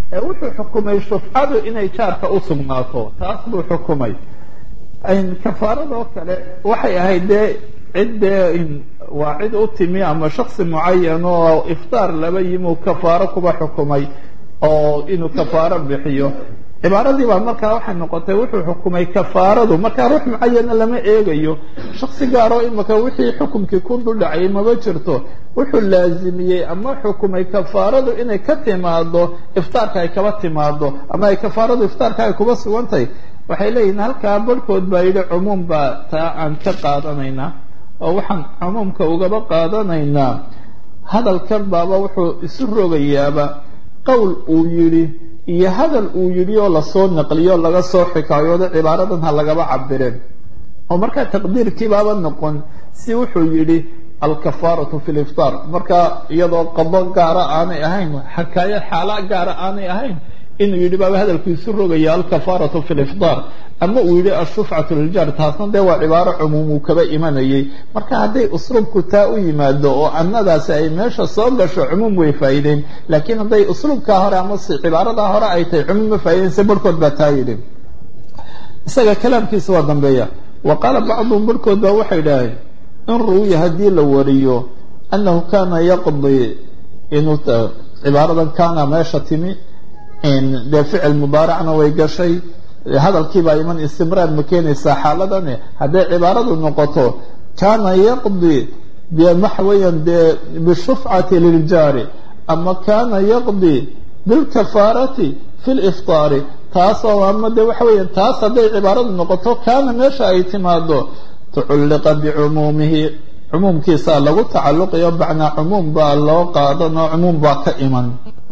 wuxuu xukumay shufcadu inay jaarka u sugnaato taas buu xukumay. kafaaradoo kale waxay ahayd dee ciddee waa cid u timi ama shaksi mucayan oo iftaar laba yimuu kafaaro kuba xukumay oo inuu kafaaro bixiyo. cibaaradii baa markaa waxay noqotay wuxuu xukumay kafaaradu markaa ruux mucayana lama eegayo, shaksi gaaroo imika wixii xukumkii ku dhuldhacay maba jirto, wuxuu laazimiyey ama xukumay kafaaradu inay ka timaado iftaarka ay kaba timaado ama ay kafaaradu iftaarka ay kuba sugantahay. waxay leeyihin halkaa barhkood baa yidhi cumuum baa taa aan ka qaadanaynaa oo waxaan cumuumka ugaba qaadanaynaa hadalkan baaba wuxuu isu rogayaaba qowl uu yidhi iyo hadal uu yidhi oo lasoo naqliyo laga soo xikaayoodo cibaaradan ha lagaba cabireen oo markaa taqdiirkii baaba noqon si wuxuu yidhi alkafaaratu fi liftaar, markaa iyadoo qado gaara aanay ahayn, xakaayo xaala gaara aanay ahayn, inuu yidhi baaba hadalku isu rogaya alkafaaratu fi liftaar ama uu yidhi ashufcatu liljaar. taasna dee waa cibaaro cumuum uu kaba imanayay. marka hadday usluubku taa u yimaado oo annadaasi ay meesha soo gasho cumuum way faa'iideyn, laakiin hadday usluubkaa hore ama cibaaradaa hore ay tahay cumuum ma faa'ideyn. se barhkood baa taa yidhi. isaga kalaamkiisa waa dambeeya. wa qaala bacduhum barhkood baa waxay idhaaheen in ruwiya haddii la wariyo annahu kaana yaqdi inuu cibaaradan kaana meesha timi dee ficil mudaaracna way gashay, hadalkiibaa iman istimraar ma keenaysaa xaaladane. hadday cibaaradu noqoto kaana yaqdi waxa weeyaan dee bishufcati liljaari ama kaana yaqdi bilkafaarati fi liftaari, taasoo ama dee waxa weeyaan taas hadday cibaaradu noqoto kaana meesha ay timaado tuculliqa bicumuumihi, cumuumkiisaa lagu tacalluqayo bacnaa cumuum baa loo qaadanoo cumuum baa ka iman.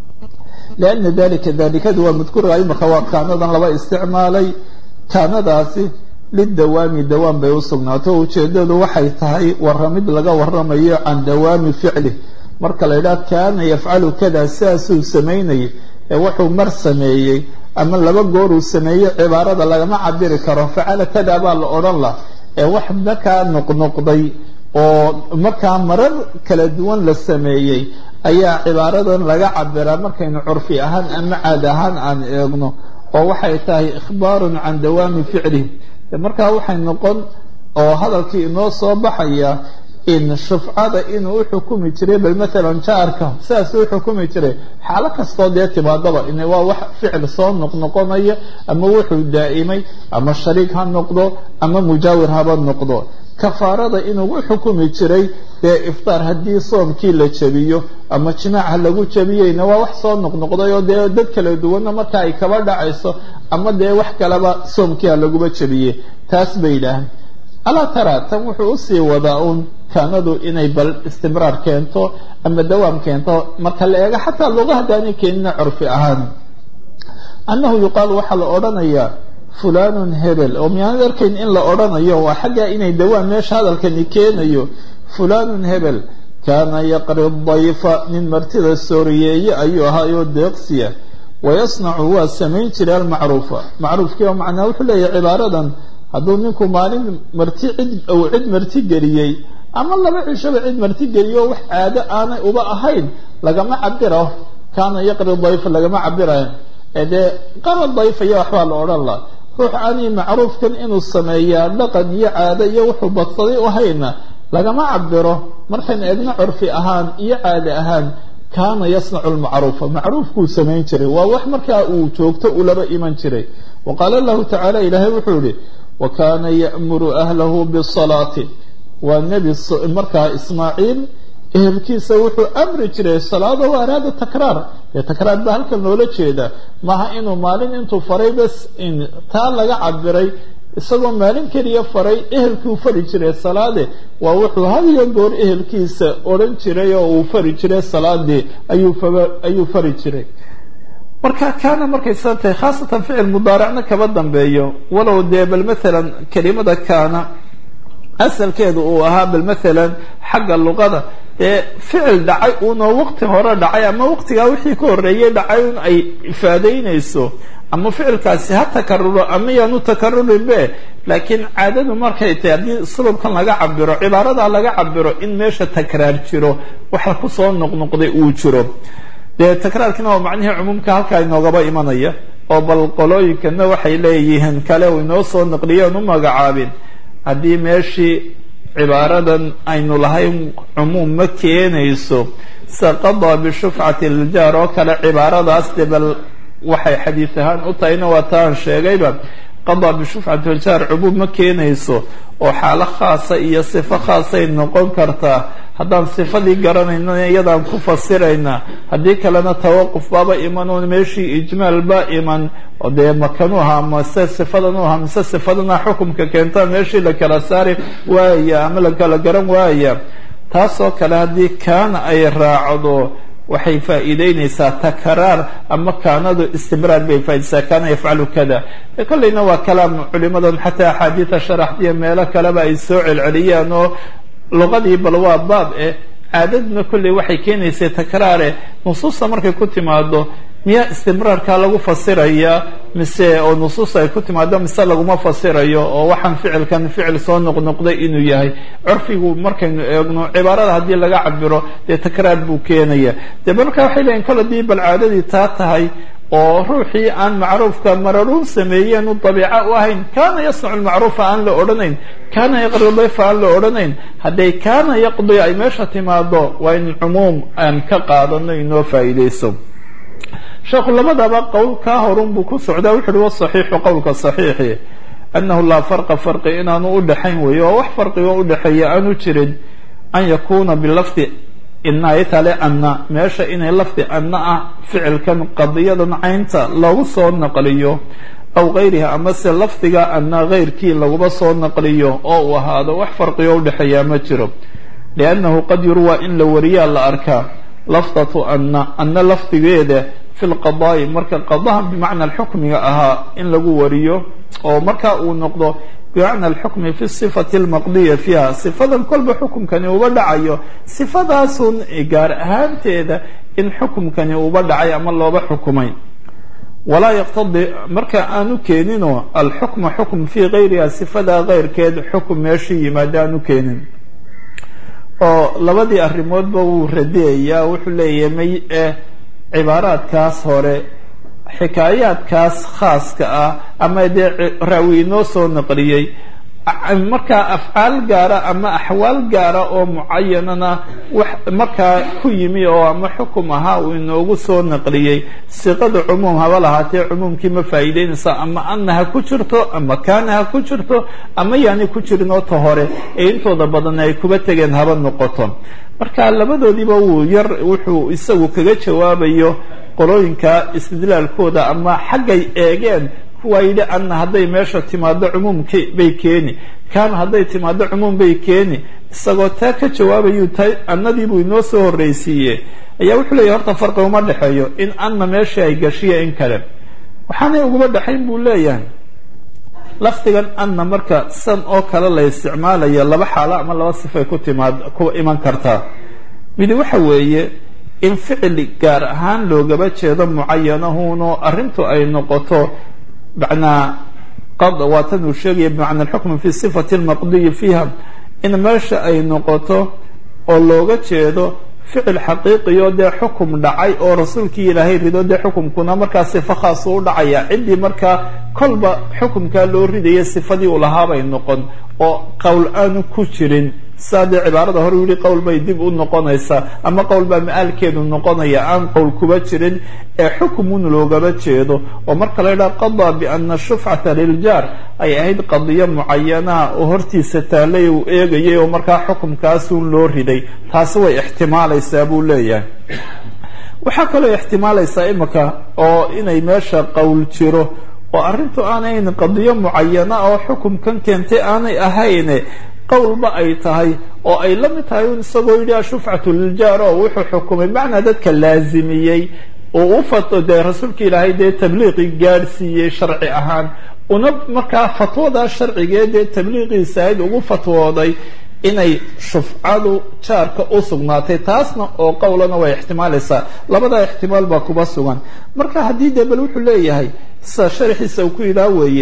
لأن dalikadu waa madkuurga imika waa kaanadan laba isticmaalay. kaanadaasi lidawaami dawaam bay u sugnaato, ujeedadu waxay tahay waramid laga waramayo can dawaami ficlih. marka la yidhaha kaana yafcalu kada sidaasuu samaynayay ee wuxuu mar sameeyey ama laba gooruu sameeyey cibaarada lagama cabiri karo facala kada baa la odhan lah ee wax markaa noqnoqday oo markaa marar kala duwan la sameeyey ayaa cibaaradan laga cabiraa markaynu curfi ahaan ama caadi ahaan aan eegno, oo waxay tahay ikhbaarun can dawaami ficlih. markaa waxay noqon oo hadalkii inoo soo baxaya in shufcada inuu uxukumi jiray bal maalan jaarka sidaas u xukumi jiray xaalo kastoo dee timaadaba in waa wax ficil soo noqnoqonaya ama wuxuu daa'imay ama shariik ha noqdo ama mujaawir haba noqdo. kafaarada inuu u xukumi jiray dee iftaar haddii soomkii la jabiyo ama jimaaca lagu jabiyeyna waa wax soo noqnoqday oo dee dad kala duwanna marka ay kaba dhacayso ama dee wax kaleba soomkiia laguba jabiyey. taas bay yidhaahaan alaa tara tan wuxuu usii wadaa uun kaanadu inay bal istimraar keento ama dawaam keento marka la eego xataa luga haddaanay keenina curfi ahaan. annahu yuqaalu waxaa la odhanayaa fulanun hebel oo miyaanad arkayn in la odhanayo waa xaggaa inay dawaam meesha hadalkani keenayo. fulanun hebel kaana yaqri dayfa nin martida sooriyeeye ayuu ahaayoo deeqsiya wayasnacu waa samayn jiray almacruufa macruufkii oo macnaa wuxuu leeyahay cibaaradan hadduu ninku maalin marti cid marti geliyey ama laba cishaba cid marti geliyo wax caado aanay uba ahayn lagama cabiro kaana yaqri dayfa lagama cabirayo dee qara dayfaya waxbaa la odhan laha. ruux aanay macruufkan inuu sameeyaa dhaqan iyo caado iyo wuxuu badsaday u hayna lagama cabiro markaynu eegno curfi ahaan iyo caade ahaan. kaana yasnacu lmacruufa macruufkuu samayn jiray waa wax markaa uu joogto ulaba iman jiray. wa qaala lahu tacaala ilaahay wuxuu yihi wa kaana ya'muru ahlahu bisalaati, waa nebi markaa ismaaciil ehelkiisa wuxuu amri jiray salaado wa araada takraar. takraar baa halkan loola jeeda maaha inuu maalin intuu faray bas taa laga cabiray isagoo maalin keliya faray ehelkuu fari jiray salaade, waa wuxuu had iyo goor ehelkiisa odhan jiray oo uu fari jiray salaadii ayuu fari jiray. marka kaana markay saa tahay khaasatan ficil mudaaracna kaba dambeeyo walow dee bal maalan kelimada kaana asalkeedu uu ahaa bal maalan xagga luqada dee ficil dhacay uunoo waqti hore dhacay ama waqtigaa wixii ka horreeyay dhacay un ay ifaadeynayso ama ficilkaasi ha takaruro ama yaanu takarurinbe. laakiin caadadu markay tahay haddii sababkan laga cabiro cibaaradaa laga cabiro in meesha takraar jiro waxa kusoo noqnoqday uu jiro. dee takraarkina waa macnihii cumuumka halkaa inoogaba imanaya oo bal qolooyinkana waxay leeyihiin kale u inoo soo naqliyeen u magacaabin haddii meeshii cibaaradan aynu lahayn cumuum ma keenayso saqada bishufcati liljaar oo kale cibaaradaas de bal waxay xadiid ahaan u tahayna waa taan sheegayba qadaa bishufcati liljaar cumuum ma keenayso oo xaalo khaasa iyo sifo khaasay noqon kartaa haddaan sifadii garanayna iyadaan ku fasirayna haddii kalena tawaquf baaba iman oo meeshii ijmaal ba iman oo dee makanu ahaa mase sifadan u ahaa mise sifadana xukumka keentaa meeshii la kala saari waaya ama la kala garan waaya taasoo kale haddii kaana ay raacdo waxay faa'iideynaysaa takraar ama kaanadu istimraar bay faaidaysaa kaana yafcalu kada kolleyna waa kalaam culimadan xataa axaadiida sharaxdiya meelo kaleba ay soo celceliyaan oo luqadii bal waa baab caadadna kolley waxay keenaysay takraare nusuusta markay ku timaado miyaa istimraarkaa lagu fasirayaa mise oo nusuus ay ku timaado mise laguma fasirayo oo waxaan ficilkan ficil soo noqnoqday inuu yahay curfigu markaynu eegno cibaarada haddii laga cabiro dee takraar buu keenaya dee marka waxay leeyiin kol hadii bal caadadii taa tahay oo ruuxii aan macruufka mararuun sameeyeen u dabiica u ahayn kaana yasnacu lmacruufa aan la odhanayn kaana yaqri dayfa aan la odhanayn hadday kaana yaqdi ay meesha timaado waa in cumuum aan ka qaadano inoo faa'iidayso sheekhu labadaba qowl kaa horun buu ku socdaa wuxu uhi wasaxiixu qowlka saxiixi annahu laa farqa farqi inaanu udhaxayn weeye oo wax farqigo udhaxeeya aanu jirin an yakuuna bilafdi inaaytale anna meesha inay lafdi anna ah ficilkan qadiyadan caynta lagu soo naqliyo aw gayriha amase lafdiga anna gayrkii laguba soo naqliyo oo uu ahaado wax farqigo udhaxeeyaa ma jiro liannahu qad yurwaa in la wariyaa la arkaa lafdatu anna lafdigeeda fi lqadaa'i marka qadaha bimacna alxukmiga ahaa in lagu wariyo oo marka uu noqdo bimacna alxukmi fi sifati almaqdiya fiiha sifadan kolba xukumkani uba dhacayo sifadaasun gaar ahaanteeda in xukumkani uba dhacay ama looba xukumay walaa yaqtadi marka aanu keeninoo alxukma xukm fii gayriha sifadaa gayrkeed xukum meeshii yimaada aanu keenin oo labadii arrimoodba wuu radiyayaa wuxuu leeyahay may cibaaraadkaas hore xikaayaadkaas khaaska ah ama dee raawi inoo soo naqliyey markaa afcaal gaara ama axwaal gaara oo mucayanana wax markaa ku yimi oo ama xukum ahaa uu inoogu soo naqliyey siqada cumuum haba lahaatee cumuumkii ma faa'iideynaysa ama anna ha ku jirto ama kaana ha ku jirto ama yaani ku jirin oo ta hore ee intooda badan ay kuba tegeen haba noqoto marka labadoodiiba wuxuu isagu kaga jawaabayo qolooyinka istidlaalkooda ama xaggay eegeen kuwaa yidhi anna hadday meesha timaado cumuumki bay keeni kaana hadday timaado cumuum bay keeni isagoo taa ka jawaabayu ta annadiibuu inoo soo horreysiiye ayaa wuxuu leeyahy horta farqi uma dhexeeyo in anna meeshii ay gashiya in kale waxaanay uguma dhexayn buu leeyahay lafdigan anna marka san oo kale la isticmaalayo laba xaalo ama laba sifay ku iman kartaa midi waxa weeye in ficil gaar ahaan loogaba jeedo mucayanahuno arrintu ay noqoto macnaa waatan uu sheegaya bimacna alxukmi fi sifati almaqdiyi fiiha in meesha ay noqoto oo looga jeedo ficil xaqiiqiyo dee xukum dhacay oo rasuulkii ilaahay rido dee xukumkuna markaa sifo khaas u dhacaya ciddii markaa kolba xukumkaa loo ridaya sifadii u lahaabay noqon oo qowl aanu ku jirin saa dee cibaarada hore u yihi qowl bay dib u noqonaysaa ama qowl baa ma-aalkeedu noqonaya aan qowl kuba jirin ee xukumun loogaba jeedo oo marka la yidhaha qadaa biana shufcata liljaar ay ahayd qadiyo mucayanaha oo hortiisa taalay uu eegayay oo markaa xukumkaasuun loo riday taasi way ixtimaalaysaa buu leeyahay waxaa kaloo ixtimaalaysaa imika oo inay meesha qowl jiro oo arrintu aanayn qadiyo mucayana oo xukumkan keentay aanay ahayn qowlba ay tahay oo ay la mid tahay un isagoo yidhi ashufcatu liljaar oo wuxuu xukumay macnaa dadka laazimiyey oo u dee rasuulka ilaahay dee tabliiqi gaadhsiiyey sharci ahaan una markaa fatwadaa sharcigee dee tabliiqiisa ahayd ugu fatwooday inay shufcadu jaarka u sugnaatay taasna oo qowlana way ixtimaalaysaa labadaa ixtimaal baa kuba sugan marka haddii dee bal wuxuu leeyahay sa sharxiisa uu ku yidhaha weeye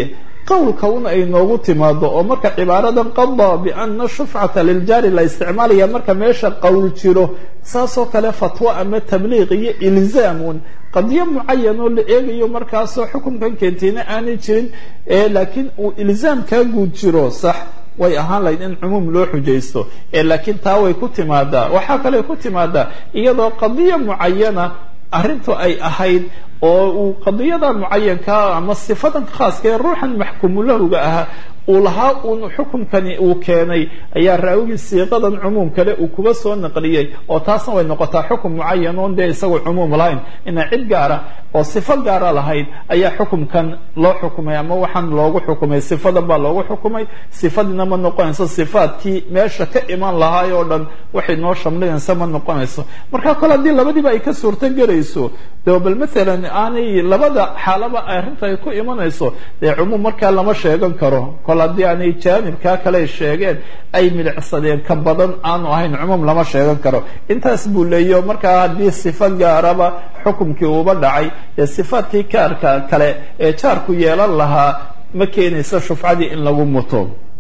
qowlka un ay noogu timaado oo marka cibaaradan qadaa biana shufcata liljaari la isticmaalaya marka meesha qowl jiro saasoo kale fatwo ama tabliiq iyo ilzaamun qadiyo mucayan oo la eegayo markaasoo xukunkan keentayna aanay jirin laakiin uu ilzaamkaa guud jiro sax way ahaan lahayd in cumuum loo xujaysto laakiin taa way ku timaadaa waxaa kale ku timaadaa iyadoo qadiyo mucayana arrintu ay ahayd oo uu qadiyada mucayankaa ama sifadan khaaska ee ruuxan maxkuumulahuga ahaa uu lahaa uun xukunkani uu keenay ayaa raawigii siiqadan cumuum kale uu kuba soo naqliyey oo taasna way noqotaa xukun mucayan oon dee isagoo cumuum lahayn inay cid gaara oo sifo gaara lahayd ayaa xukumkan loo xukumay ama waxaan loogu xukumay sifadan baa loogu xukumay sifadina ma noqonayso sifaadkii meesha ka iman lahaay oo dhan waxay noo shamlinaysa ma noqonayso marka kole haddii labadiiba ay ka suurto gelayso de bal maalan aanay labada xaalaba arrinta ay ku imanayso dee cumuum markaa lama sheegan karo kol haddii aanay jaanibkaa kale sheegeen ay milicsadeen ka badan aanu ahayn cumuum lama sheegan karo intaas buu leeyo markaa haddii sifo gaaraba xukumkii uuba dhacay ee sifaadkii kaarka kale ee jaarku yeelan lahaa ma keenayso shufcadii in lagu muto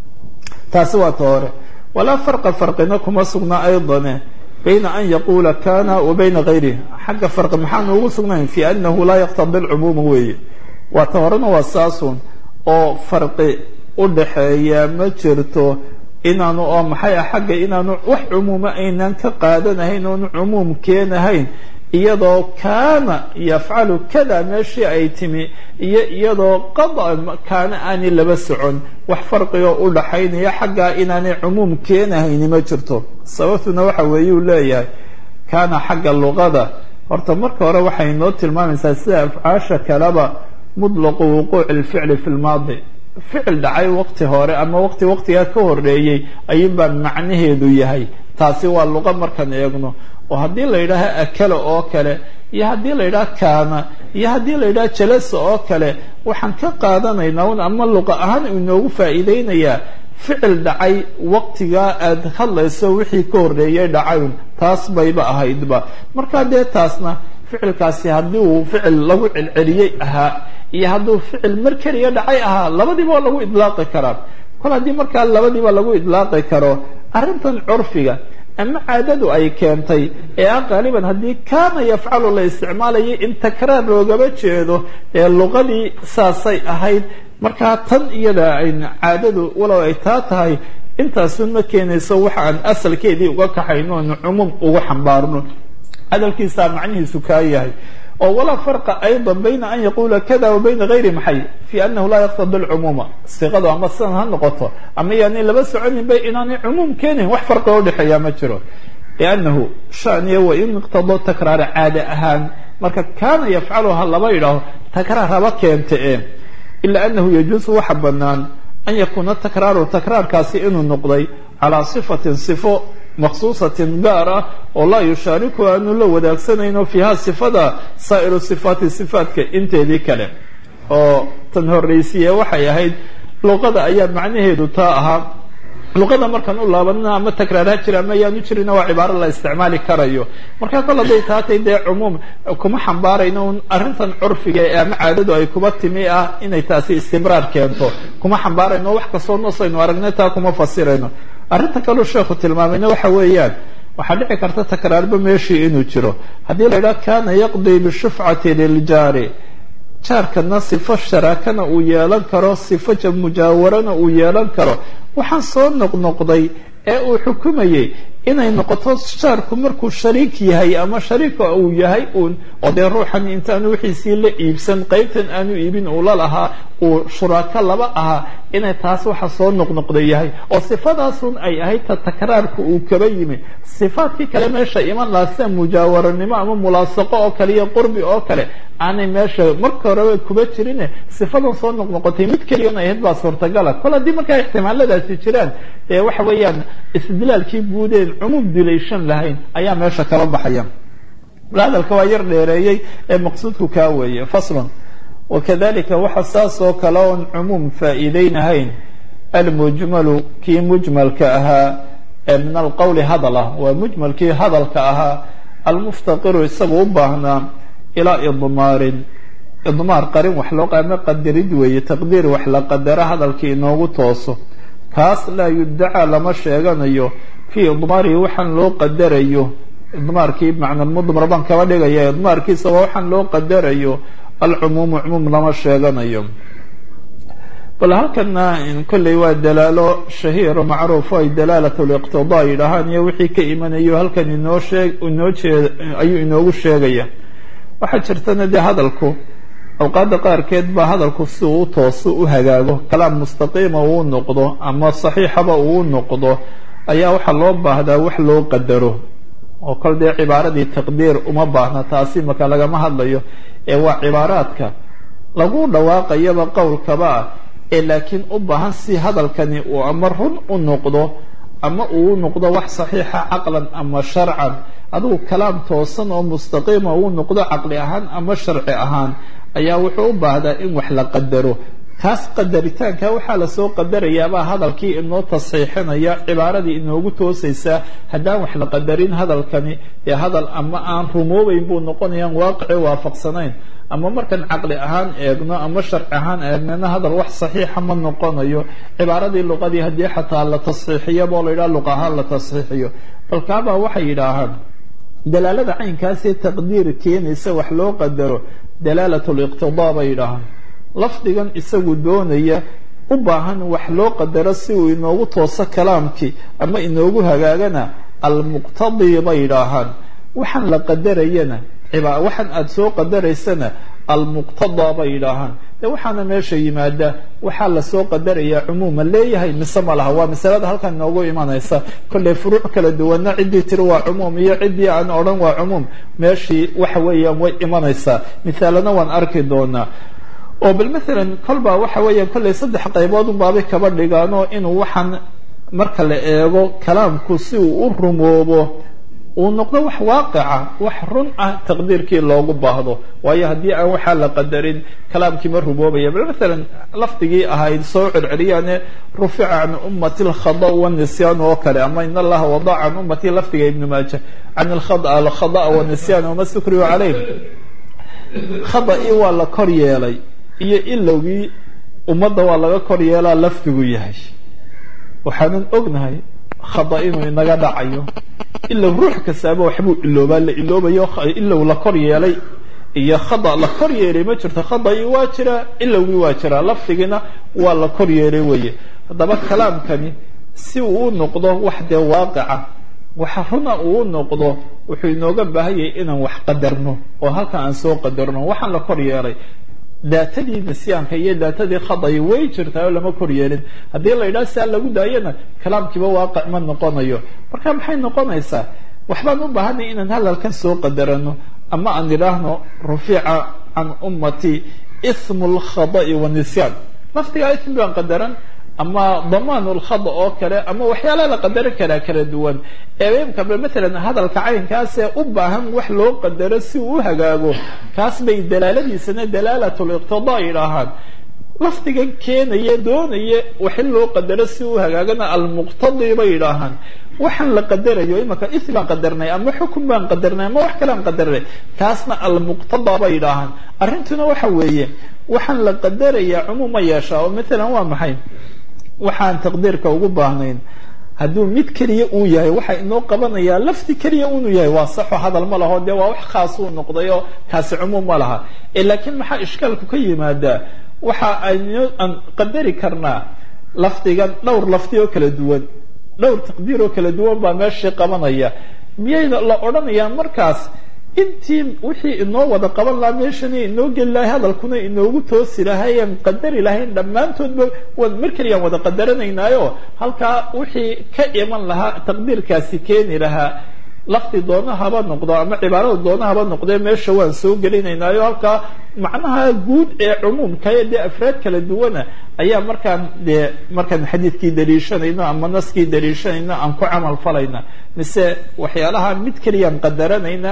taasi waa ta hore walaa farqa farqina kuma sugna aydane bayna an yaquula kana wa bayna gayrih xagga farqi maxaanu ugu sugnayn fi anahu laa yaqtadi lcumuuma weeye waa ta horena waa saasun oo farqi udhaxeeya ma jirto inaanu oo maxay ah xagga inaanu wax cumuuma aynan ka qaadanahayn oonu cumuum keenahayn iyadoo kaana yafcalu kada meeshii ay timi iyo iyadoo qada kaana aanay laba socon wax farqigoo udhaxaynaya xaggaa inaanay cumuum keenahayni ma jirto sababtuna waxa weeye uu leeyahay kaana xagga luqada horta marka hore waxay noo tilmaamaysaa sida afcaasha kaleba mutlaqu wuquuci lficli fi lmaadi ficil dhacay waqti hore ama waqtigaa ka horeeyey ayuunbaa macnaheedu yahay taasi waa luqa markaan eegno oo haddii la yidhaaha akala oo kale iyo haddii la yidhaha kaana iyo haddii la yidhaha jalasa oo kale waxaan ka qaadanaynaa un ama luqa ahaan inoogu faa'iideynayaa ficil dhacay waqtigaa aad hadlayso wixii ka horeeyay dhacayn taas bayba ahaydba markaa dee taasna ficilkaasi haddii uu ficil lagu celceliyey ahaa iyo hadduu ficil mar keliya dhacay ahaa labadiiba waa lagu idlaaqi karaa kol haddii markaa labadiiba lagu idlaaqi karo arrintan curfiga ama caadadu ay keentay ee ah qaaliban haddii kaana yafcalu la isticmaalayay in takraar loogaba jeedo ee luqadii saasay ahayd markaa tan iyada caadadu walow ay taa tahay intaasun ma keenayso waxa aan asalkeedii uga kaxayno inu cumuum ugu xambaarno hadalkiisaa macnihiisu kaa yahay oo walaa farqa ayضa bayna an yaquula kada wa bayna gayri maxay fi anahu laa yaqtadi lcumuuma siqadu ama sidan ha noqoto ama yaanay laba soconin bay inaanay cumuum keenayn wax farqa o dhexeeyaa ma jiro liannahu shaniya wa in iqtado takraara caada ahaan marka kaana yafcaluha laba yidhaaho takraar haba keenta ila anahu yajuusu waxa banaan an yakuuna takraaru takraarkaasi inuu noqday calaa sifatin sifo maqsuusatin gaar ah oo laa yushaariku aanu la wadaagsanayno fiiha sifada saa'iru sifaati sifaatka inteedii kale oo tan horreysiye waxay ahayd luqada ayaa macnaheedu taa ahaa luqada markaan u laabanina ama takraarha jira ama ayaanu jirina waa cibaaro la isticmaali karayo markaa kol hadday taatay dee cumuum kuma xambaarayno un arrintan curfiga ee ama caadadu ay kuba timi ah inay taasi istimraar keento kuma xambaarayno wax kastoo noosaynu aragnay taa kuma fasirayno arrinta kaleu sheekhu tilmaamayna waxa weeyaan waxaa dhici karta takraarba meeshii inuu jiro haddii la yidhaha kana yaqdii bishufcati liljaari jaarkana sifo sharaakana uu yeelan karo sifo mujaawarana uu yeelan karo waxaan soo noqnoqday ee uu xukumayey inay noqoto jaarku markuu shariik yahay ama shariika uu yahay uun oo dee ruuxan intaanu wixiisii la iibsan qaybtan aanu iibin uu la lahaa uu shuraako laba ahaa inay taas waxa soo noqnoqday yahay oo sifadaasun ay ahayd ta takraarku uu kaba yimi sifaadkii kale meesha iman lahaa sida mujaawaranimo ama mulaasaqo oo kale iyo qurbi oo kale aanay meesha marka horeba kuba jirine sifadan soo noqnoqotay mid keliyan ay ahayd baa suurtagala kol haddii markaa ixtimaaladaasi jiraan ee waxa weeyaan istidlaalkii guudeen cumuum dilayshan lahayn ayaa meesha kala baxaya hadalka waa yar dheereeyey ee maqsuudku kaa weeye faslon wakadalika waxa saas oo kale oon cumuum faa'iideynahayn almujmalu kii mujmalka ahaa ee min alqowli hadal ah waa mujmalkii hadalka ahaa almuftaqiru isagu u baahnaa ilaa idmaarin idmaar qarin wax loo qaama qadarid weeye taqdiir wax la qadara hadalkii inoogu tooso kaas laa yuddaca lama sheeganayo fii idmaarihi waxaan loo qadarayo idmaarkii macna mudmar baan kaba dhigaya idmaarkiisa waa waxaan loo qadarayo alcumuumu cumuum lama sheeganayo bal halkana kolley waa dalaalo shahiiro macruufo ay dalaalat liqtidaa yidhaahaan iyo wixii ka imanayo halkan ayuu inoogu sheegaya waxaa jirtana dee hadalku awqaadda qaarkeed baa hadalku si uu tooso u hagaago kalaam mustaqiima uu noqdo ama saxiixaba uu noqdo ayaa waxaa loo baahdaa wax loo qadaro oo kol dee cibaaradii taqdiir uma baahna taasi marka lagama hadlayo ee waa cibaaraadka lagu dhawaaqayaba qowlkaba ee laakiin u baahan si hadalkani uu ama run u noqdo ama uu noqdo wax saxiixa caqlan ama sharcan adigu kalaam toosan oo mustaqiima uu noqdo caqli ahaan ama sharci ahaan ayaa wuxuu u baahdaa in wax la qadaro kaas qadaritaanka waxaa lasoo qadarayaabaa hadalkii inoo tasxiixinaya cibaaradii inoogu toosaysaa haddaan wax la qadarin hadalkani dee hadal ama aan rumoobeyn buu noqonayaan waaqici waafaqsanayn ama markaan caqli ahaan eegno ama sharci ahaan eegnana hadal wax saxiixa ma noqonayo cibaaradii luqadii haddii xataa la tasxiixiyaba oo la yidhaha luq ahaan la tasxiixiyo balkaabaa waxay yidhaahaan dalaalada caynkaasee taqdiir keenaysa wax loo qadaro dalaalat liqtidaa bay yidhaahaan lafdigan isagu doonaya u baahan wax loo qadaro si uu inoogu tooso kalaamkii ama inoogu hagaagana almuqtadii bay yidhaahaan waxaan la qadarayana waxaan aada soo qadaraysana almuqtadaa bay yidhaahaan de waxaana meesha yimaada waxaa lasoo qadarayaa cumuuma leeyahay mise ma laha waa masalada halkan inoogu imanaysa kolley furuuc kala duwana ciddii tiri waa cumuum iyo ciddii aan odhan waa cumuum meeshii waxa weeyaan way imanaysaa mithaalana waan arki doonaa oo bal maalan kolbaa waxa weeyaan kolley 3 qaybood unbaabay kaba dhigaanoo inuu waxaan marka la eego kalaamku si uu u rumoobo uu noqdo wax waaqica wax run ah taqdiirkii loogu baahdo waayo haddii aan waxaa la qadarin kalaamkii ma rumoobaya bal maalan lafdigii ahayd soo celceliyaane rufica can ummati alkhada wanisyan oo kale ama in allaha wadaca can ummati lafdiga ibnu maaja can alkhada wanisyan wama sukriyu calayh khada-ii waa la kor yeelay iyo ilowgii ummadda waa laga kor yeelaa lafdigu yahay waxaanan ognahay khada inuu inaga dhacayo ilow ruux kastaaba waxbuu iloobaa la iloobayo ilow la kor yeelay iyo khada la kor yeelay ma jirto khada-ii waa jiraa ilowgii waa jiraa lafdigiina waa la kor yeelay weye haddaba kalaamkani si uu u noqdo wax dee waaqica waxa runa uu noqdo wuxuu inooga baahanyay inaan wax qadarno oo halkan aan soo qadarno waxaan la kor yeelay daatadii nisyaanka iyo daatadii khadai way jirtaa oo lama kor yeelin haddii la yidhaha siaa lagu daayana kalaamkiiba waaqic ma noqonayo marka maxay noqonaysaa waxbaan u baahanay inaan hadalkan soo qadarano ama aan idhaahno rufica can ummati ismu lkhada'i wanisyan laftigaa ism baan qadaran ama damaan lkhada oo kale ama waxyaalaha la qadaran karaa kala duwan eeimkaba maalan hadalka caynkaasee u baahan wax loo qadaro si uu u hagaago kaas bay dalaaladiisana dalaalat liqtidaa yidhaahaan lafdigan keenaya doonaya wax in loo qadaro si uu hagaagana almuqtadii bay yidhaahaan waxaan la qadarayo imanka is baan qadarnay ama xukun baan qadarnay ama wax kalean qadarnay kaasna almuqtadaa bay yidhaahaan arrintuna waxa weeye waxaan la qadarayaa cumuuma yeeshaa oo maalan waa maxay waxaan taqdiirka ugu baahnayn hadduu mid keliya uu yahay waxa inoo qabanayaa lafdi keliya unu yahay waa saxo hadal ma laho dee waa wax khaasuu noqday oo kaasi cumuum ma laha laakiin maxaa ishkaalku ka yimaadaa waxa aan qadari karnaa lafdigan dhowr lafdi oo kala duwan dhowr taqdiir oo kala duwan baa meeshii qabanaya miyay la odhanayaa markaas intii wixii inoo wada qaban lahaa meeshani inoo geli lahay hadalkuna inoogu toosi lahay aan qadari lahayn dhammaantoodba mar keliyaan wada qadaranaynaayo halkaa wixii ka iman lahaa taqdiirkaasi keeni lahaa lafdi doona haba noqdo ama cibaarada doona haba noqdee meesha waan soo gelinaynaayo halkaa macnaha guud ee cumuumka dee afraad kala duwana ayaa markaan xadiidkii daliishanayno ama naskii daliishanayno aan ku camal falayna mise waxyaalaha mid keliyaan qadaranaynaa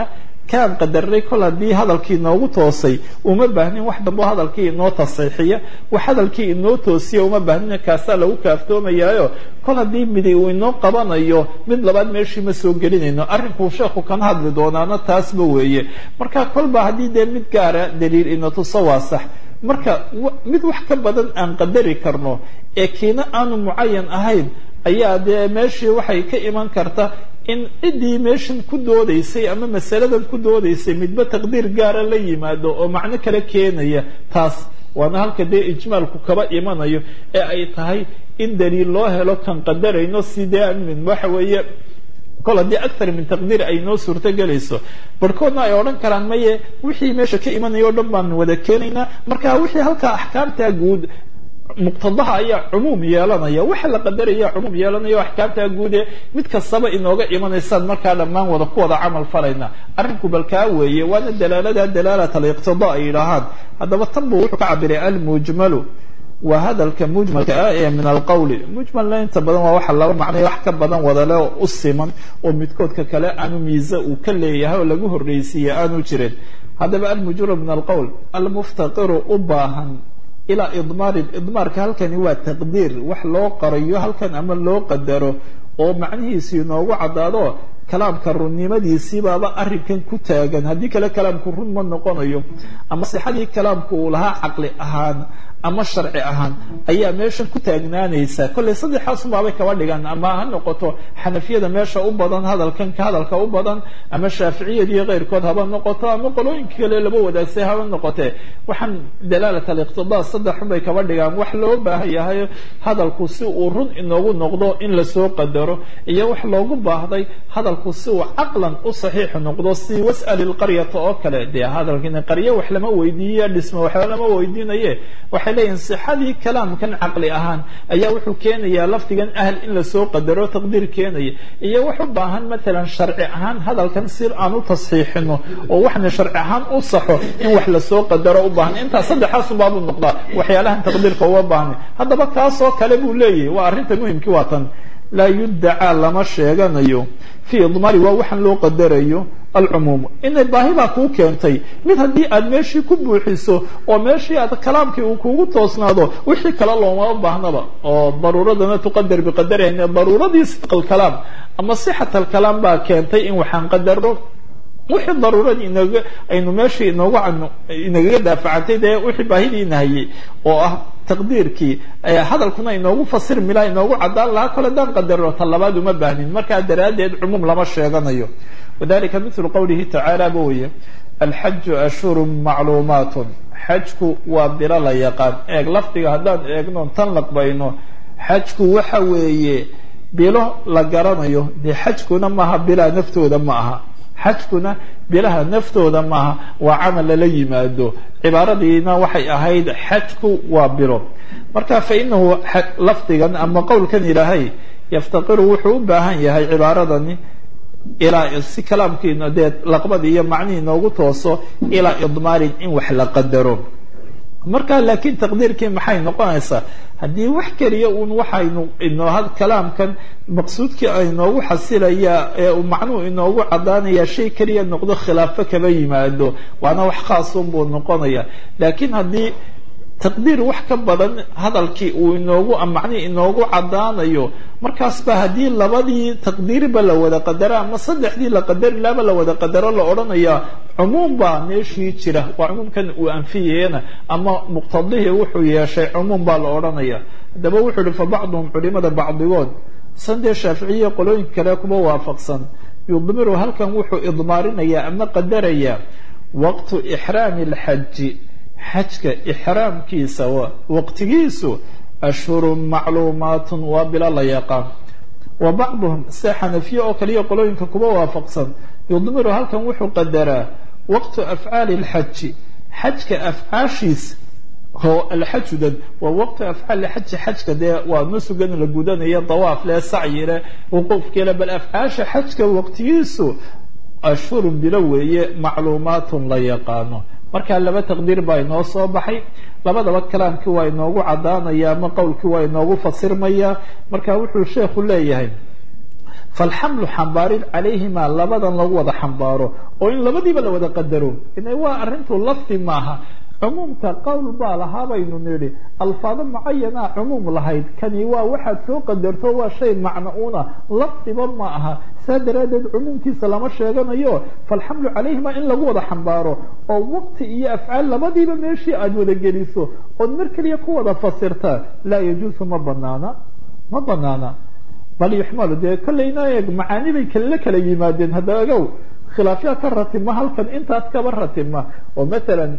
kaan qadaray kol haddii hadalkii inoogu toosay uma baahnin wax dambo hadalkii inoo tasxiixiya wax hadalkii inoo toosiya uma baahnin kaasaa lagu kaaftoomayaayo kol haddii midi uu inoo qabanayo mid labaad meeshii ma soo gelinayno arrinkuu sheekhu kana hadli doonaana taasba weeye marka kolba haddii dee mid gaara daliil ina tuso waa sax marka mid wax ka badan aan qadari karno ee kiina aanu mucayan ahayn ayaa dee meeshii waxay ka iman karta in ciddii meeshan ku doodaysay ama masaladan ku doodaysay midba taqdiir gaara la yimaado oo macno kale keenaya taas waana halka dee ijmaalku kaba imanayo ee ay tahay in daliil loo helo kan qadarayno sidee min waxa weeye kol haddii aktar min taqdiir ay noo suurto gelayso barhkoodna ay odhan karaan maye wixii meesha ka imanaya o dhan baan wada keenaynaa marka wixii halkaa axkaamtaa guud muqtadaha ayaa cumuum yeelanaya waxa la qadaraya cumuum yeelanaya o axkaamtaa guude mid kastaba inooga imanaysaan markaa dhammaan wada ku wada camal falayna arrinku balkaa weeye waana dalaalada dalaalat aliqtidaa ay yidhaahaan haddaba tan buu wuxuu ka cabiray almujmalu waa hadalka mujmalka ah ee min alqawli mujmalna inta badan waa waxa laba macnay wax ka badan wadale oo u siman oo midkoodka kale aanu miise uu ka leeyahay oo lagu horreysiiye aanu jirin haddaba almujmalu min alqawl almuftaqiru u baahan ilaa idmaarin idmaarka halkani waa taqdiir wax loo qarayo halkan ama loo qadaro oo macnihiisi inoogu caddaado kalaamka runnimadiisiibaaba arrinkan ku taagan haddii kale kalaamku run ma noqonayo ama sixadii kalaamku uu lahaa caqli ahaan ama sharci ahaan ayaa meeshan ku taagnaanaysa kollay saddexaasubaabay kaba dhigan ama ha noqoto xanafiyada meesha u badan hadalkan ka hadalka u badan ama shaaficiyadiiyo keyrkood haba noqoto ama qolooyinka kale laba wadaagsay haba noqote waxaan dalaalat aliqtidaa saddexunbay kaba dhigaan wax loo baahan yahay hadalku si uu run inoogu noqdo in lasoo qadaro iyo wax loogu baahday hadalku si uu caqlan u saxiix noqdo si was'al ilqaryata oo kale dee hadalkina qaryo wax lama weydiiye dhismo waxba lama weydiinaye waxay leeyihin sixadii kalaamkan caqli ahaan ayaa wuxuu keenayaa lafdigan ahl in lasoo qadaro taqdiir keenaya iyo wax u baahan matalan sharci ahaan hadalkan si aan u tasxiixino oo waxna sharci ahaan u saxo in wax lasoo qadaro u baahan intaa saddexaasubaabuu noqdaa waxyaalahan taqdiirka uga baahna haddaba kaasoo kale buu leeyahay waa arrinta muhimkii waa tan laa yuddacaa lama sheeganayo fii idmaari waa waxaan loo qadarayo alcumuum inay baahi baa kuu keentay mid haddii aad meeshii ku buuxiso oo meeshii aad kalaamkii uu kuugu toosnaado wixii kale loomama baahnaba oo daruuradana tuqadar biqadarihn daruuradii sidq alkalaam ama sixat alkalaam baa keentay in waxaan qadaro wixii daruuradii aynu meeshii inagaga daafacantay dee wixii baahidii nahayey oo ah taqdiirkii hadalkuna inoogu fasirmi laha inoogu caddaan lahaa kole daan qadaro ta labaad uma baahnin markaa daraaddeed cumuum lama sheeganayo wadalika mithlu qowlihi tacaala ba weye alxaju ashhuru macluumaatun xajku waa bilo la yaqaan eeg lafdiga haddaan eegno tan laqbayno xajku waxa weeye bilo la garanayo dee xajkuna maaha bilaa naftooda ma aha xajkuna bilaha naftooda maaha waa camal lala yimaado cibaaradiina waxay ahayd xajku waa bilo marka fa inahu lafdigan ama qowlkan ilaahay yaftaqiru wuxuu u baahan yahay cibaaradani ilaa si kalaamkiina dee laqbad iyo macnihii noogu tooso ilaa idmaarin in wax la qadaro marka laakiin taqdiirkii maxay noqonaysaa haddii wax keliya uun waxaynu kalaamkan maqsuudkii aynoogu xasilaya ee macnuhu inoogu caddaanaya shay keliya noqdo khilaafo kaba yimaado waana wax khaasun buu noqonaya laakiin haddii taqdiir wax ka badan hadalkii uu macnihii inoogu caddaanayo markaasba haddii labadii taqdiirba la wada qadaro ama saddexdii la qadari laaba la wada qadaro la odhanaya cumuum baa meeshii jira waa cumuumkan uu anfiyayana ama muqtadihii wuxuu yeeshay cumuum baa la odhanaya haddaba wuxuu ihi fa bacduhum culimada bacdigood sandee shaaficiya qolooyinka kale kuma waafaqsan yudmiru halkan wuxuu idmaarinayaa ama qadarayaa waqtu ixraami alxaji xajka ixraamkiisa waqtigiisu ashhurun macluumaatun waa bilo la yaqaan wa bacduhum sida xanafiye oo kaliya qolooyinka kuma waafaqsan yudmiru halkan wuxuu qadaraa waqtu afcaali alxaji xajka afcaashiisa oo alxajudan waa waqtu afcaali xaji xajka dee waa nusugan la gudanayo dawaaf leh sacyi leh wuquufkii leh bal afcaasha xajka waqtigiisu ashhurun bilo weeye macluumaatun la yaqaano markaa laba taqdiir baa inoo soo baxay labadaba kalaamkii waa inoogu caddaanaya ama qowlkii waa inoogu fasirmaya marka wuxuu sheekhu leeyahay falxamlu xambaarid calayhima labadan lagu wada xambaaro oo in labadiiba la wada qadaro ina waa arrintu lafdi maaha cumuumka qowl baa lahaa baynu nidhi alfaado mucayana cumuum lahayd kani waa waxaad soo qadarto waa shay macno-una lafdiba ma aha saa daraaddeed cumuumkiisa lama sheeganayo falxamlu calayhima in lagu wada xambaaro oo waqti iyo afcaal labadiiba meeshii aada wada geliso ood mar keliya ku wada fasirta laa yajuusu ma banaana bal yuxmalu dee kollayna eeg macaani bay kala yimaadeen hadda ogow khilaafyaa ka ratima halkan intaas kaba ratima oo matalan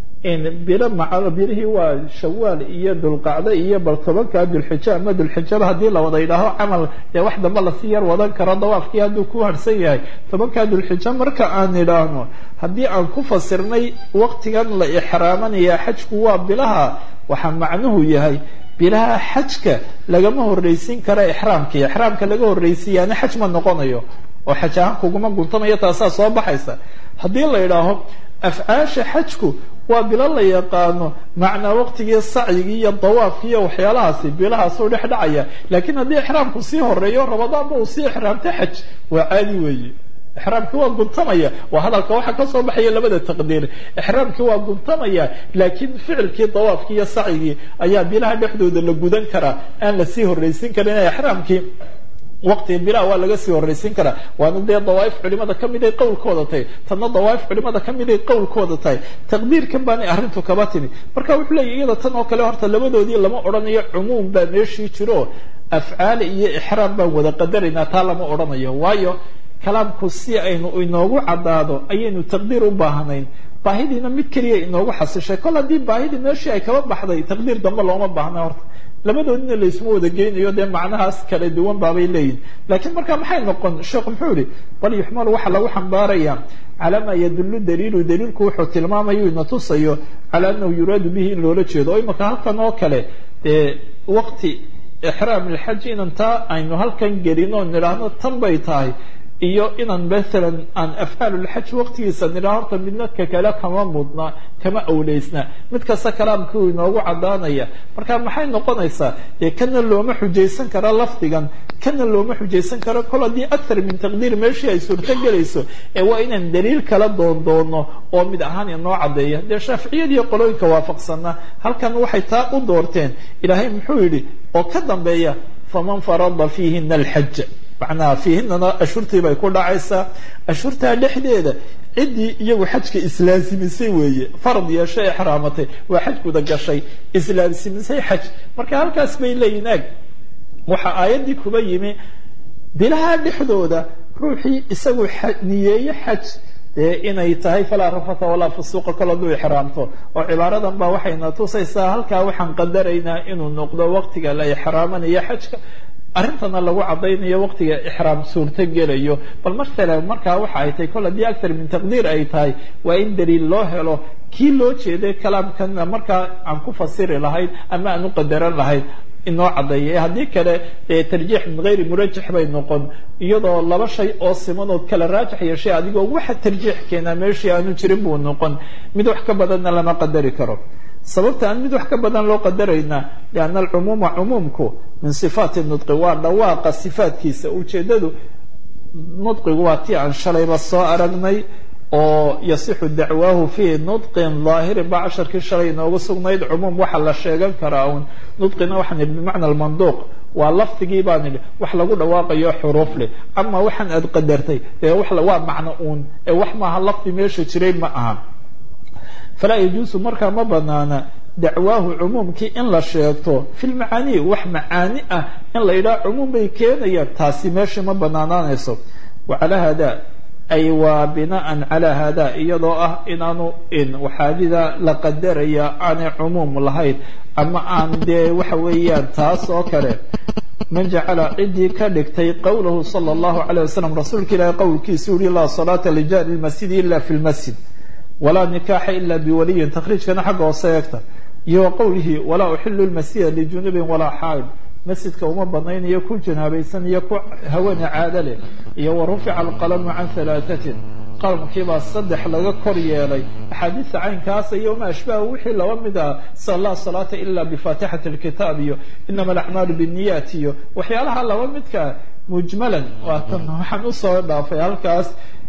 birihii waa shawaal iyo dulqacdo iyo bal tobanka dulxija ama dulxijaba haddii la wada yidhaaho camal dee wax dambe lasii yar wadan karo dawaafkii hadduu ku harsan yahay tobanka dulxija marka aan idhaahno haddii aan ku fasirnay waqtigan la ixraamanaya xajku waa bilaha waxaa macnuhu yahay bilaha xajka lagama horreysiin kara ixraamka laga horreysiiyaana xaj ma noqonayo oo xaj ahaan kuguma guntamayo taasaa soo baxaysa haddii la idhaaho afcaasha xajku waa bilo la yaqaano macnaa waqtigii sacyigii iyo dawaafkii iyo waxyaalahaasi bilahaasuu dhex dhacaya laakiin haddii ixraamku sii horeeyo ramadaanba uu sii ixraamta xaj waa caadi weeye ixraamkii waa guntamaya waa hadalka waxaa kasoo baxaya labada taqdiir ixraamkii waa guntamaya laakiin ficilkii dawaafkii iyo sacyigii ayaa bilaha dhexdooda la gudan karaa aan lasii horreysin karin ixraamkii waqtiga bilaha waa laga sii horreysin karaa waana dee dawaaif culimada kamid ay qowlkooda tahay tanna dawaaif culimada kamid ay qowlkooda tahay taqdiirkan baanay arrintu kaba timi marka wuxuu leeyahy iyada tan oo kale horta labadoodii lama odhanayo cumuum baa meeshii jiro afcaal iyo ixraam baan wada qadaraynaa taa lama odhanayo waayo kalaamku si aynu inoogu caddaado ayaynu taqdiir u baahnayn baahidiina mid keliya inoogu xasishay kol haddii baahidii meeshii ay kaba baxday taqdiir dambe looma baahna horta labadoodina laysma wada geynayo dee macnahaas kala duwan baabay leeyihin laakiin marka maxay noqon sheekhu muxuu yihi bal yuxmalu waxa lagu xambaaraya calaa maa yadullu daliilku wuxuu tilmaamayo ina tusayo calaa anahu yuraadu bihi in loola jeedo o imaka halkan oo kale dee waqti ixraam ilxaj inan taa aynu halkan gelino nidhaahno tan bay tahay iyo inaan maalan aan afcaalulxaj waqtigiisa nidhaah horta midna ka kale kama mudna kama awleysna mid kasta kalaamkii uu inoogu caddaanaya marka maxay noqonaysaa dee kana looma xujaysan karo lafdigan kana looma xujaysan karo kol haddii akthar min taqdiir meeshii ay suurto gelayso ee waa inaan daliil kala doondoono oo mid ahaan inoo caddeeya dee shaaficiyadiiyo qolooyinka waafaqsana halkan waxay taa u doorteen ilaahay muxuu yidhi oo ka dambeeya faman farada fiihina alxaj macnaha fiihinana ashurtii bay ku dhacaysaa ashurtaa dhexdeeda ciddii iyagu xajka islaasimisay weeye farad yeeshay exraamatay waa xaj guda gashay islaasimisay xaj marka halkaas bay leeyihin ag waxaa aayaddii kuba yimi bilaha dhexdooda ruuxii isagu niyeeye xaj dee inay tahay falaa rafata walaa fusuuqa kol hadduu ixraamto oo cibaaradan baa waxayna tusaysaa halkaa waxaan qadaraynaa inuu noqdo waqtiga la ixraamanayo xajka arrintana lagu caddaynayo waqtiga ixraam suurto gelayo bal mathalan markaa waxa ay tahay kol haddii akthar min taqdiir ay tahay waa in daliil loo helo kii loo jeeday kalaamkana markaa aan ku fasiri lahayn ama aan u qadaran lahayn inoo caddeeya haddii kale tarjiix min hayri murajax bay noqon iyadoo laba shay oo simanood kala raajax yeeshay adigoo waxa tarjiix keenaa meeshii aanu jirin buu noqon mid wax ka badanna lama qadari karo sababta aan mid wax ka badan loo qadarayna lianna alcumuuma cumuumku min sifaati nudqi waa dhawaaqa sifaatkiisa ujeedadu nudqigu waa tii aan shalayba soo aragnay oo yasixu dacwaahu fii nudqin daahirin baa casharkii shalay inoogu sugnayd cumuum waxa la sheegan karaa un nudqina waxaan idhi bimacna almanduuq waa lafdigii baan idhi wax lagu dhawaaqayo xuruuf leh ama waxaan aad qadartay dee waa macno uun ee wax maaha lafdi meesha jiray ma aha falaa yajuusu markaa ma banaana dacwaahu cumuumkii in la sheegto fi lmacaanii wax macaani ah in la yidhaha cumuum bay keenayaan taasi meesha ma banaanaanayso wacalaa hada ay waa binaan calaa hada iyadoo ah inaanu waxaadida la qadaraya aanay cumuum lahayn ama aan dee waxa weeyaan taas oo kale man jacala ciddii ka dhigtay qowlahu sala allahu alayh wasalam rasuulka ilaahi qowlkiisu yihi laa salaata lijaari lmasjidi ila fi lmasjid walaa nikaaxa ila biwaliyin takhriijkana xagga hoose eegta iyo wa qowlihi walaa uxilu lmasjida lijunubin walaa xaaid masjidka uma banaynayo ku janaabaysan iyo ku haweene caada leh iyo wa rufica alqalamu can halaatatin qalamkiibaa 3 laga kor yeelay axaadiista caynkaasa iyo ma ashbaha wixii laba mid ah laa salaata ila bifaatixati alkitaab iyo inama alacmaalu binniyaat iyo waxyaalaha laba midkaa mujmalan waatan waxaan usoo dhaafay halkaas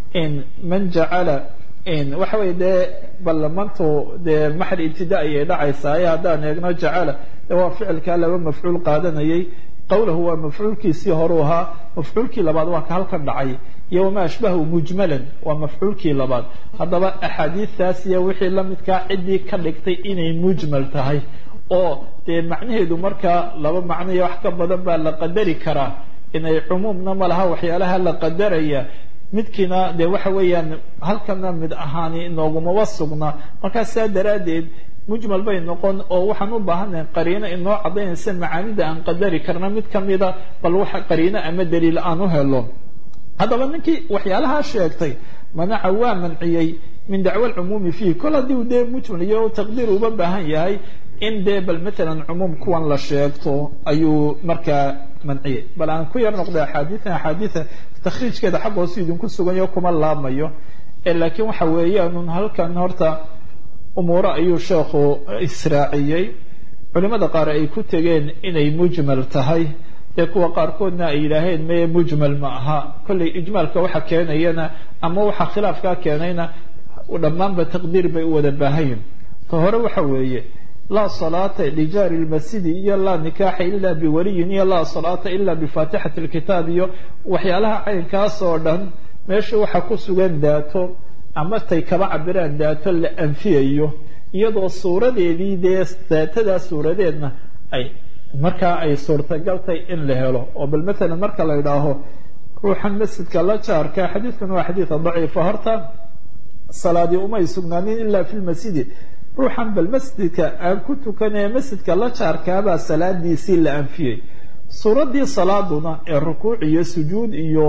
man jacala waxa weye dee ballamantu dee maxal ibtida ayay dhacaysaa haddaan eegno jacala waa ficilkaa laba mafcuul qaadanayay qawlahu waa mafcuulkiisii horuu ahaa mafcuulkii labaad waa ka halkan dhacay iyo wamaa ashbahu mujmalan waa mafcuulkii labaad haddaba axaadiistaas iyo wixii lamidkaa ciddii ka dhigtay inay mujmal tahay oo dee macnaheedu markaa laba macno iyo wax ka badan baa la qadari karaa inay cumuumna ma laha waxyaalaha la qadaraya midkiina dee waxa weeyaan halkana mid ahaani inoogumaba sugna markaa saa daraaddeed mujmal bay noqon oo waxaan u baahanahay qariino inoo cadaynaysa macaanida aan qadari karna mid kamida bal waxa qariino ama daliil aan u helo haddaba ninkii waxyaalahaa sheegtay manaca waa manciyey min dacwa alcumuumi fiihi kol haddii u dee mujmal iyo taqdiir uba baahan yahay in dee bal matalan cumuum kuwan la sheegto ayuu markaa manciyey bal aan ku yar noqday axaadiia takhriijkeeda xagga hoosu idinku suganyo kuma laabmayo laakiin waxa weeyaan halkan horta umuuro ayuu sheekhu israaciyey culimada qaar ay ku tegeen inay mujmal tahay dee kuwa qaarkoodna ay yidhaaheen meye mujmal ma aha kollay ijmaalka waxa keenayana ama waxa khilaafkaa keenayna dhammaanba taqdiir bay u wada baahayin ta hore waxa weeye laa salaata lijaari lmasjidi iyo laa nikaaxa ila biwaliyin iyo laa salaata ila bifaatixati lkitaab iyo waxyaalaha caynkaas oo dhan meesha waxaa ku sugan daato ama tay kaba cabiraan daato la anfiyayo iyadoo suuradeedii dee daatadaa suuradeedna ay markaa ay suurtagaltay in la helo oo bal matalan marka la idhaaho ruuxan masjidka la jaarka xadiidkan waa xadiida daciifa horta salaadii umay sugnaanin ilaa fi lmasjidi ruuxan bal masjidka aan ku tukanaya masjidka la jaarkaabaa salaadiisii la anfiyey suuraddii salaaduna ee rukuuc iyo sujuud iyo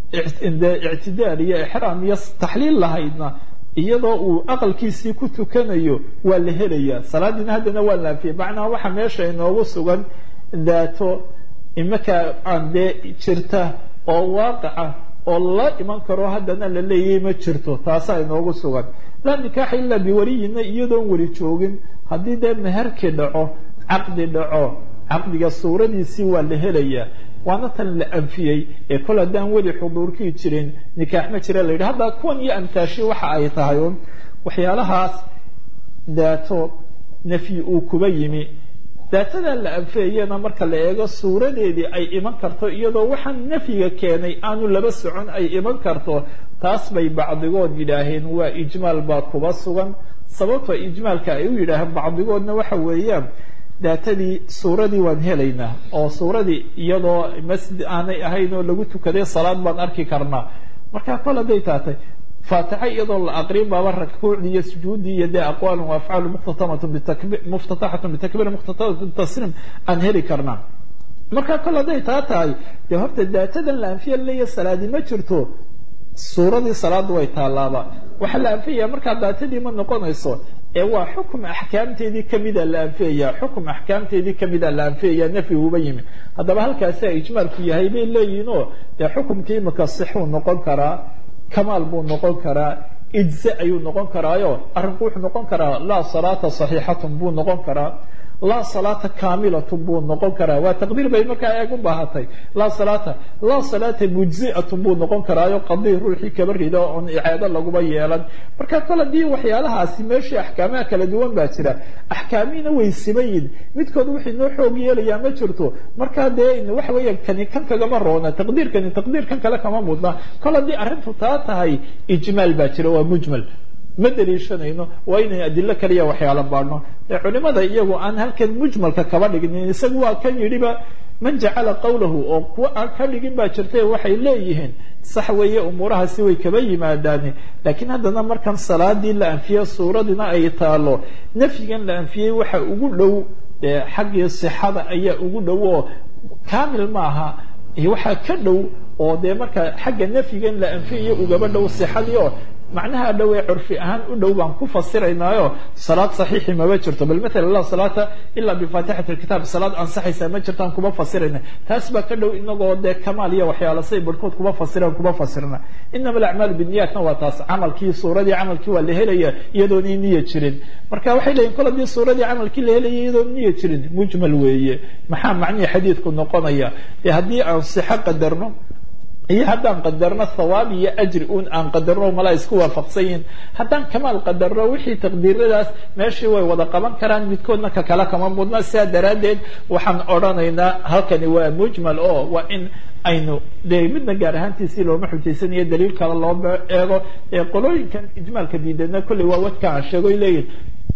ictidaal iyo ixraam iyo taxliil lahaydna iyadoo uu aqalkiisii ku tukanayo waa la helayaa salaadiina haddana waa la anfiyey macnaha waxa meesha inoogu sugan daato imakaa aan dee jirta oo waaqica oo la iman karo haddana la leeyahay ma jirto taasaa inoogu sugan laa nikaaxa ilaa biwaliyina iyadoon weli joogin haddii dee meherkii dhaco caqdi dhaco caqdiga suuradiisii waa la helayaa waana tan la anfiyey ee kol haddaan weli xuduurkii jirin nikaax ma jira la yidhi hadda kuwan iyo amtaashi waxa ay tahay un waxyaalahaas daato nafyi uu kuba yimi daatadaa la anfiyayana marka la eego suuradeedii ay iman karto iyadoo waxaan nafyiga keenay aanu laba socon ay iman karto taas bay bacdigood yidhaaheen waa ijmaal baa kuba sugan sababta ijmaalka ay u yidhaaheen bacdigoodna waxa weeyaan daatadii suuradii waan helaynaa oo suuradii iyadoo masjid aanay ahayn oo lagu tukaday salaad baan arki karnaa markaa kol hadday taatay faatixa iyadoo la aqrin baaba rakuucdii iyo sujuuddii iyo dee aqwaalun wa afcaalu muftataxatun bitakbiir muftataxatun bitasliim aan heli karnaa markaa kol hadday taa tahay dee horta daatadan la anfiya leeya salaadi ma jirto suuradii salaada way taalaaba waxaa la anfiyaya markaa daatadii ma noqonayso ee waa xukum axkaamteedii kamida la anfiyaya xukum axkaamteedii kamida la anfiyaya nafyi uba yimi haddaba halkaasa ijmaalku yahay bay leeyihiin oo dee xukumkii imika sixuu noqon karaa kamaal buu noqon karaa ijze ayuu noqon karaayo arrinku wuxuu noqon karaa laa salaata saxiixatun buu noqon karaa laa salaata kaamilatun buu noqon karaa waa taqdiir bay markaa eeg u baahatay laa salaata mujzi'atun buu noqon karaayo qadii ruuxii kaba rida oon icaado laguba yeelan marka kol haddii waxyaalahaasi meeshii axkaamaha kala duwan baa jira axkaamiina way simayin midkood wixii noo xoog yeelayaa ma jirto markaa dee waxa weeya kani kan kagama roona taqdiirkani taqdiirkan kale kama mudna kol haddii arrintu taa tahay ijmaal baa jira waa mujmal ma daliishanayno waa inay adilo kaliya waxyaalo baadhno ee culimada iyagu aan halkan mujmalka kaba dhignin isagu waa kan yidhiba man jacala qawlahu oo kuwa aan ka dhigin baa jirta waxay leeyihiin sax weeye umuurahaasi way kaba yimaadaan laakiin haddana markan salaadii la anfiyo suuradina ay taalo nafyigan la anfiyey waxa ugu dhow xaggii sixada ayaa ugu dhow oo kaamil maaha waxaa ka dhow oo dee marka xagga nafyigan la anfiyayo ugaba dhow sixadii oo macnaha dhowee curfi ahaan u dhow baan ku fasiraynaayo salaad saxiixi maba jirto bal matala la salaata ilaa bifaatixati alkitaab salaad ansaxaysa ma jirtaan kuma fasirayna taas baa ka dhow inagoo dee kamaal iyo waxyaala say barhkood kuma fasirna inama alacmaal biniyatna waa taas camalkii suuradii camalkii waa la helaya iyadoonay niya jirin marka waxay leeyihin kol haddii suuradii camalkii la helaya iyadoon niya jirin mujmal weeye maxaa macnihii xadiidku noqonaya ee haddii aan sixo qadarno iyo haddaan qadarno thawaab iyo ajri un aan qadarno mala isku waafaqsan yihin haddaan kamaal qadarno wixii taqdiiradaas meeshii way wada qaban karaan midkoodna ka kale kama mudna sidaa daraaddeed waxaan odhanaynaa halkani waa mujmal oo waa in aynu dee midna gaar ahaantiisii looma xujaysanayo daliil kale loo eego ee qolooyinkan ijmaalka diideedna kolley waa wadka aan sheegoy leeyihin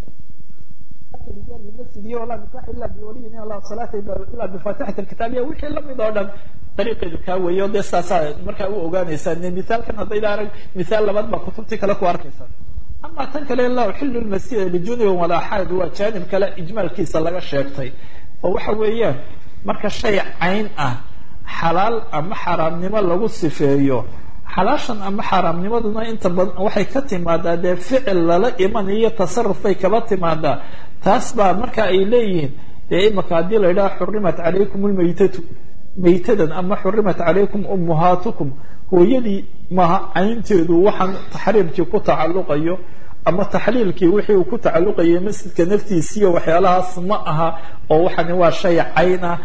ولا نكاح إلا بولي ولا صلاة إلا بفاتحة الكتاب وحي لم يدعنا طريقة كاوي يودي ساسا مركا وغانيسا مثال كان هذا إلى مثال لما تبقى كتبتك لك واركيسا أما تنكل الله حل المسيح لجنب ولا حاد وجانب كلا إجمال كيسا لغا الشيكتي فهو حويا مركا الشيء عين حلال أما حرام نما لغو السفيريو xalaashan ama xaaraamnimaduna inta badan waxay ka timaadaa dee ficil lala imanayo tasarufay kaba timaadaa taas baa marka ay leeyihiin dee imaka haddii la yidhaha xurimat calaykum lmaytatu maytadan ama xurimat calaykum ummuhaatukum hooyadii maha caynteedu waxaan taxriimkii ku tacalluqayo ama taxliilkii wixii uu ku tacalluqayay masjidka naftiisiiyo waxyaalahaas ma aha oo waxani waa shay cayn ah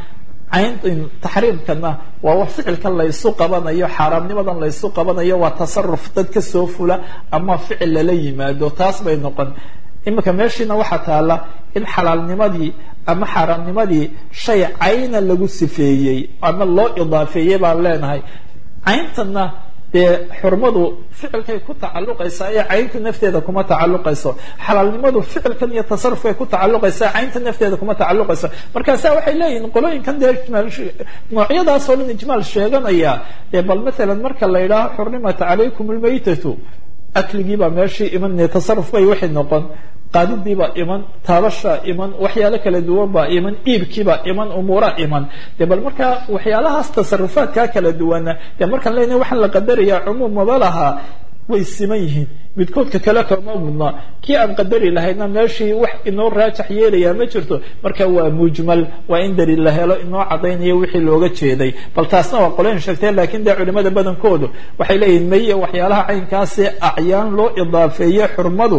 taxriimkana waa wax ficilkan laysu qabanayo xaaraamnimadan laysu qabanayo waa tasaruf dad ka soo fula ama ficil lala yimaado taas bay noqon iminka meeshiina waxaa taala in xalaalnimadii ama xaaraamnimadii shay cayna lagu sifeeyey ama loo idaafeeyey baan leenahay cayntana dee xurmadu ficilkay ku tacalluqaysaa iyo caynta nafteeda kuma tacalluqayso xalaalnimadu ficilkan iyo tasarufkay ku tacalluqaysaa caynta nafteeda kuma tacalluqayso markaasa waxay leeyihin qolooyinkan dee noocyadaas oo dhan ijmaal sheeganaya dee bal maalan marka la yidhaaho xurimat calaykum lmaytatu akligiibaa meeshii iman tasaruf bay waxay noqon qaadidiibaa iman taabashaa iman waxyaalo kala duwan baa iman iibkiibaa iman umuuraa iman dee bal markaa waxyaalahaas tasarufaadkaa kala duwana dee markaan leenahay waxaan la qadarayaa cumuum maba lahaa way siman yihiin midkoodka kale kama mudna kii aan qadari lahayna meeshii wax inoo raajax yeelayaa ma jirto marka waa mujmal waa in daliil la helo inoo cadaynayo wixii looga jeeday bal taasna waa qoleyn sheegteen laakiin dee culimada badankoodu waxay leeyihin meye waxyaalaha caynkaasi acyaan loo idaafeeye xurmadu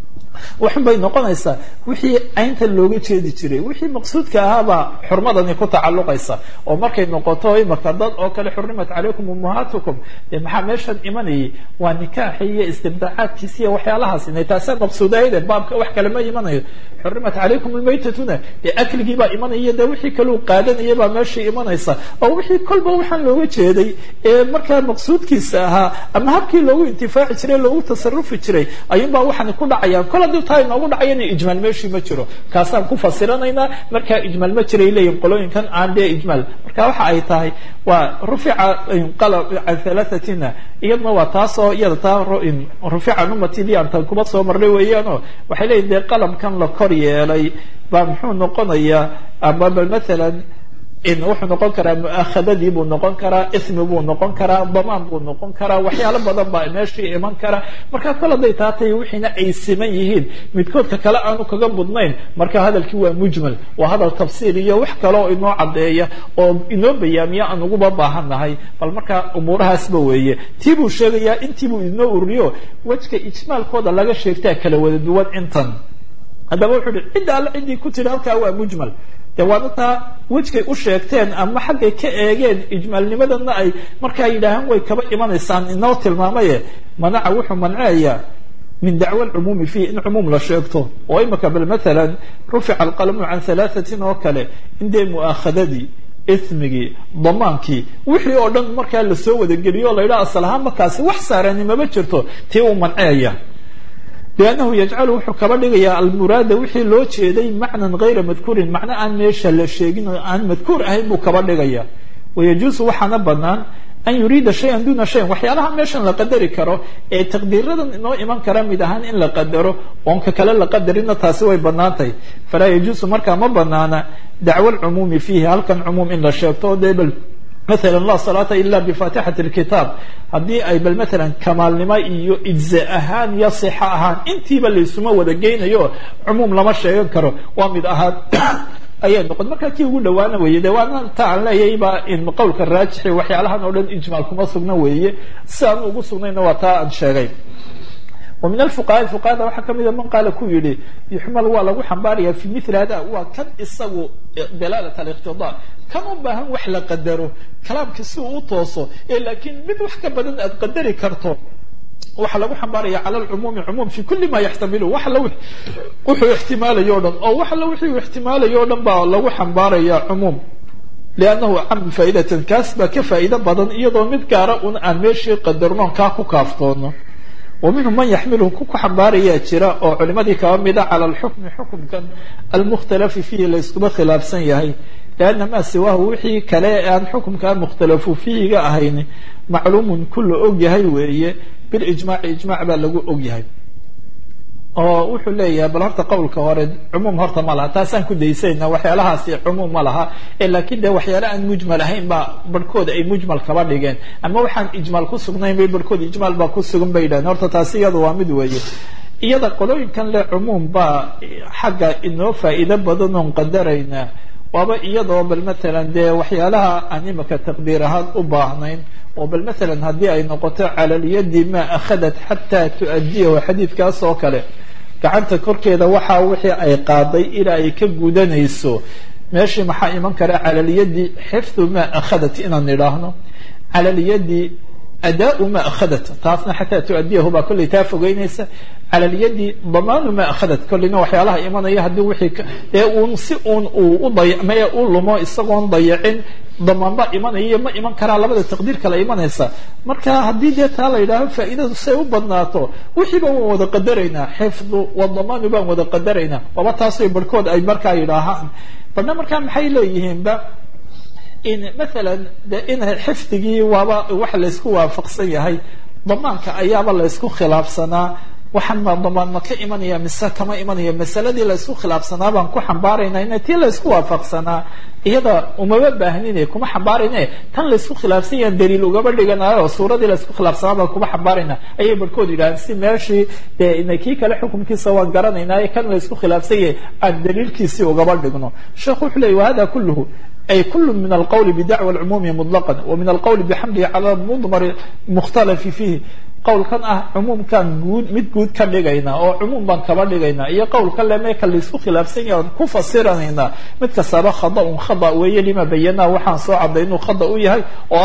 waxun bay noqonaysaa wixii caynta looga jeedi jiray wixii maqsuudka ahaabaa xurmadani ku tacalluqaysa oo markay noqoto imaka dad oo kale xurimat calaykum ummuhaatukum dee maxaa meeshan imanayay waa nikaaxi iyo istimtaacaadkiisi iyo waxyaalahaas inay taasaa maqsuudayde baabka wax kale ma imanayo xurimat calaykum lmaytatuna dee akligiibaa imanaya dee wixii kaleu qaadanaya baa meeshii imanaysa oo wixii kolba waxaan looga jeeday ee markaa maqsuudkiisa ahaa ama habkii loogu intifaaci jiray loogu tasarufi jiray ayuunbaa waxaan ku dhacayaan kol haddii taa inoogu dhacayana ijmaal meeshii ma jiro kaasaan ku fasiranaynaa markaa ijmaal ma jiray leeyihin qolooyinkan aan dee ijmaal marka waxa ay tahay waa rufica qalb can thalathatina iyadna waa taasoo iyada taa rufica numatidii aan tan kuma soo marnay weeyaanoo waxay leeyihin dee qalamkan la kor yeelay baa muxuu noqonayaa ama bal maalan wuxuu noqon karaa mu'akhadadii buu noqon karaa ismi buu noqon karaa damaan buu noqon karaa waxyaalo badan baa meeshii iman kara marka kol hadday taatay wixiina ay siman yihiin midkoodka kale aanu kaga mudnayn marka hadalkii waa mujmal waa hadal tafsiir iyo wax kale oo inoo caddeeya oo inoo bayaamiya aan uguba baahannahay bal marka umuurahaasba weeye tii buu sheegayaa intii buu inoo ururiyo wejka ijmaalkooda laga sheegtaa kala wada duwan intan haddaba wuxuu hi cidda alle ciddii ku tiri halkaa waa mujmal dee waana taa wejkay u sheegteen ama xaggay ka eegeen ijmaalnimadana ay markaa yidhaahaan way kaba imanaysaan inoo tilmaamaye manaca wuxuu manceeyaa min dacwa alcumuumi fiih in cumuum la sheegto oo imaka bal maalan rufica alqalamu can halaathatin oo kale in dee mu'aakhadadii ismigii damaankii wixii oo dhan markaa lasoo wadageliyo o la yidhaha asal ahaan markaasi wax saarani mama jirto tii uu manceeya لأنه يجعل wuxuu kaba dhigaya almuraada wixii loo jeeday macnan غayra madkuurin macno aan meesha la sheegin oo aan madkuur ahayn buu kaba dhigaya wayajuusu waxaana banaan an yuriida shayan duna shayan waxyaalaha meeshan la qadari karo ee taqdiiradan inoo iman kara mid ahaan in la qadaro oonka kale la qadarina taasi way banaantahay falaa yajuusu markaa ma banaana dacwa alcumuumi fiihi halkan cumuum in la sheegto o dee bal مثلا لا صلاة إلا بفاتحة الكتاب هدي أي بل مثلا كمال نما إيو إجزاءهان يصحاهان انتي بل يسمى ودقين أيوه عموم لما شيء ينكره وامد أهاد أي نقد ما كان يقول دوانا ويا دوانا تعالى يبا إن قولك الراجح وحيالها نقول إجمالكم أصلنا ويا سام وقصنا نواتا شيء ومن الفقهاء وحكم إذا من قال كويلي يحمل ولا حنباريا في مثل هذا وكان السو دلالة الاقتضاء كانوا بهم وحلا قدروا كلام كسو توصو لكن مد وحكا بدن قدري كرتو وحلا حنباريا على العموم في كل ما يحتمله وحلا وحو احتمال يوردن أو وحلا وحو احتمال يوردن با لو حنباريا عموم لأنه عم فائدة كاسبة كفائدة بدن إيضا مد كارا أن ماشي قدرنا كاكو كافتون ومنهم من يحمله كوكو حنباريا جراء أو علماء كوامدة على حكم كان المختلف فيه ليسكب خلاف سنيهي لأن ما سواه وحي كلاء حكم كان مختلف فيه هين معلوم كل أوجهي وهي بالإجماع بلغو أوجهي وحو ليه بل قولك وارد عموم هرta malaha taasaan ku daysayna waxyaalahaasi cumuum ma laha laakiin de waxyaala aan mujmal ahayn ba barkood ay mujmal kaba dhigeen ama waxaan ijmaal ku sugnayn bay barkood ijmaal ba ku sugan baydaan horta taasi iyadu waa mid weeye iyada qolooyinkan le cumuum ba xagga inoo faa'iido badan oo qadarayna waaba iyadoo bal مثلا de waxyaalaha aan imaka taqdiir ahaan u baahnayn oo bal مثلا hadii ay noqoto cala yadi ma akhadat hatta tuadiya xadiidkaas oo kale gacanta korkeeda waxa wixii ay qaaday ilaa ay ka gudanayso meeshii maxaa iman kara cala yadi xifdhu ma akhadat inaan nidhaahno cala yadi أداء ما أخذت taasna حتى تؤديه baa kulli taa fogeynaysa على اليد ضمان ما أخذت كلنا waxyaalaha imanaya hadii wixii ee uun si uun u dayacmay u lumo isagoon dayacin damaan ba imanaya ma iman kara labada taqdiir kala imanaysa marka hadii de taa la yiraahdo faa'iidadu say u badnaato wixii baan wada qadarayna xifdu wa damaan baan wada qadarayna waba taasay barkood ay marka yiraahaan badna marka maxay leeyihiin ba in مثلا in xifdigii waaba wax la isku waafaqsan yahay damaanka ayaaba la isku khilaafsanaa waxan ma damaan ma ka imanaya mise kama imanaya masaladii la isku khilaafsanaa baan ku xambaaraynaa in tii la isku waafaqsanaa iyada uma baahnine kuma xambaarayne tan la isku khilaafsan yahay daliil uga dhiganayo suuradii la isku khilaafsanaa baan kuma xambaaraynaa ayay barkood yiraahdeen si meeshii inakii kale xukunkiisa waan garanaynaa kan la isku khilaafsan yahay aan daliilkiisii uga dhigno sheekhu wuxuu leeyahay hada kulluhu أي كل من القول بدعوى العموم مطلقا ومن القول بحمله على المضمر مختلف فيه قول كان عموم كان جود كان لغينا أو عموم بان كبار لغينا إيه قول كان لما يكن لسوء خلاف سنة كفصيرنا متكسر خطأ ويلي ما بينا وحان صعب لأنه خطأ ويهي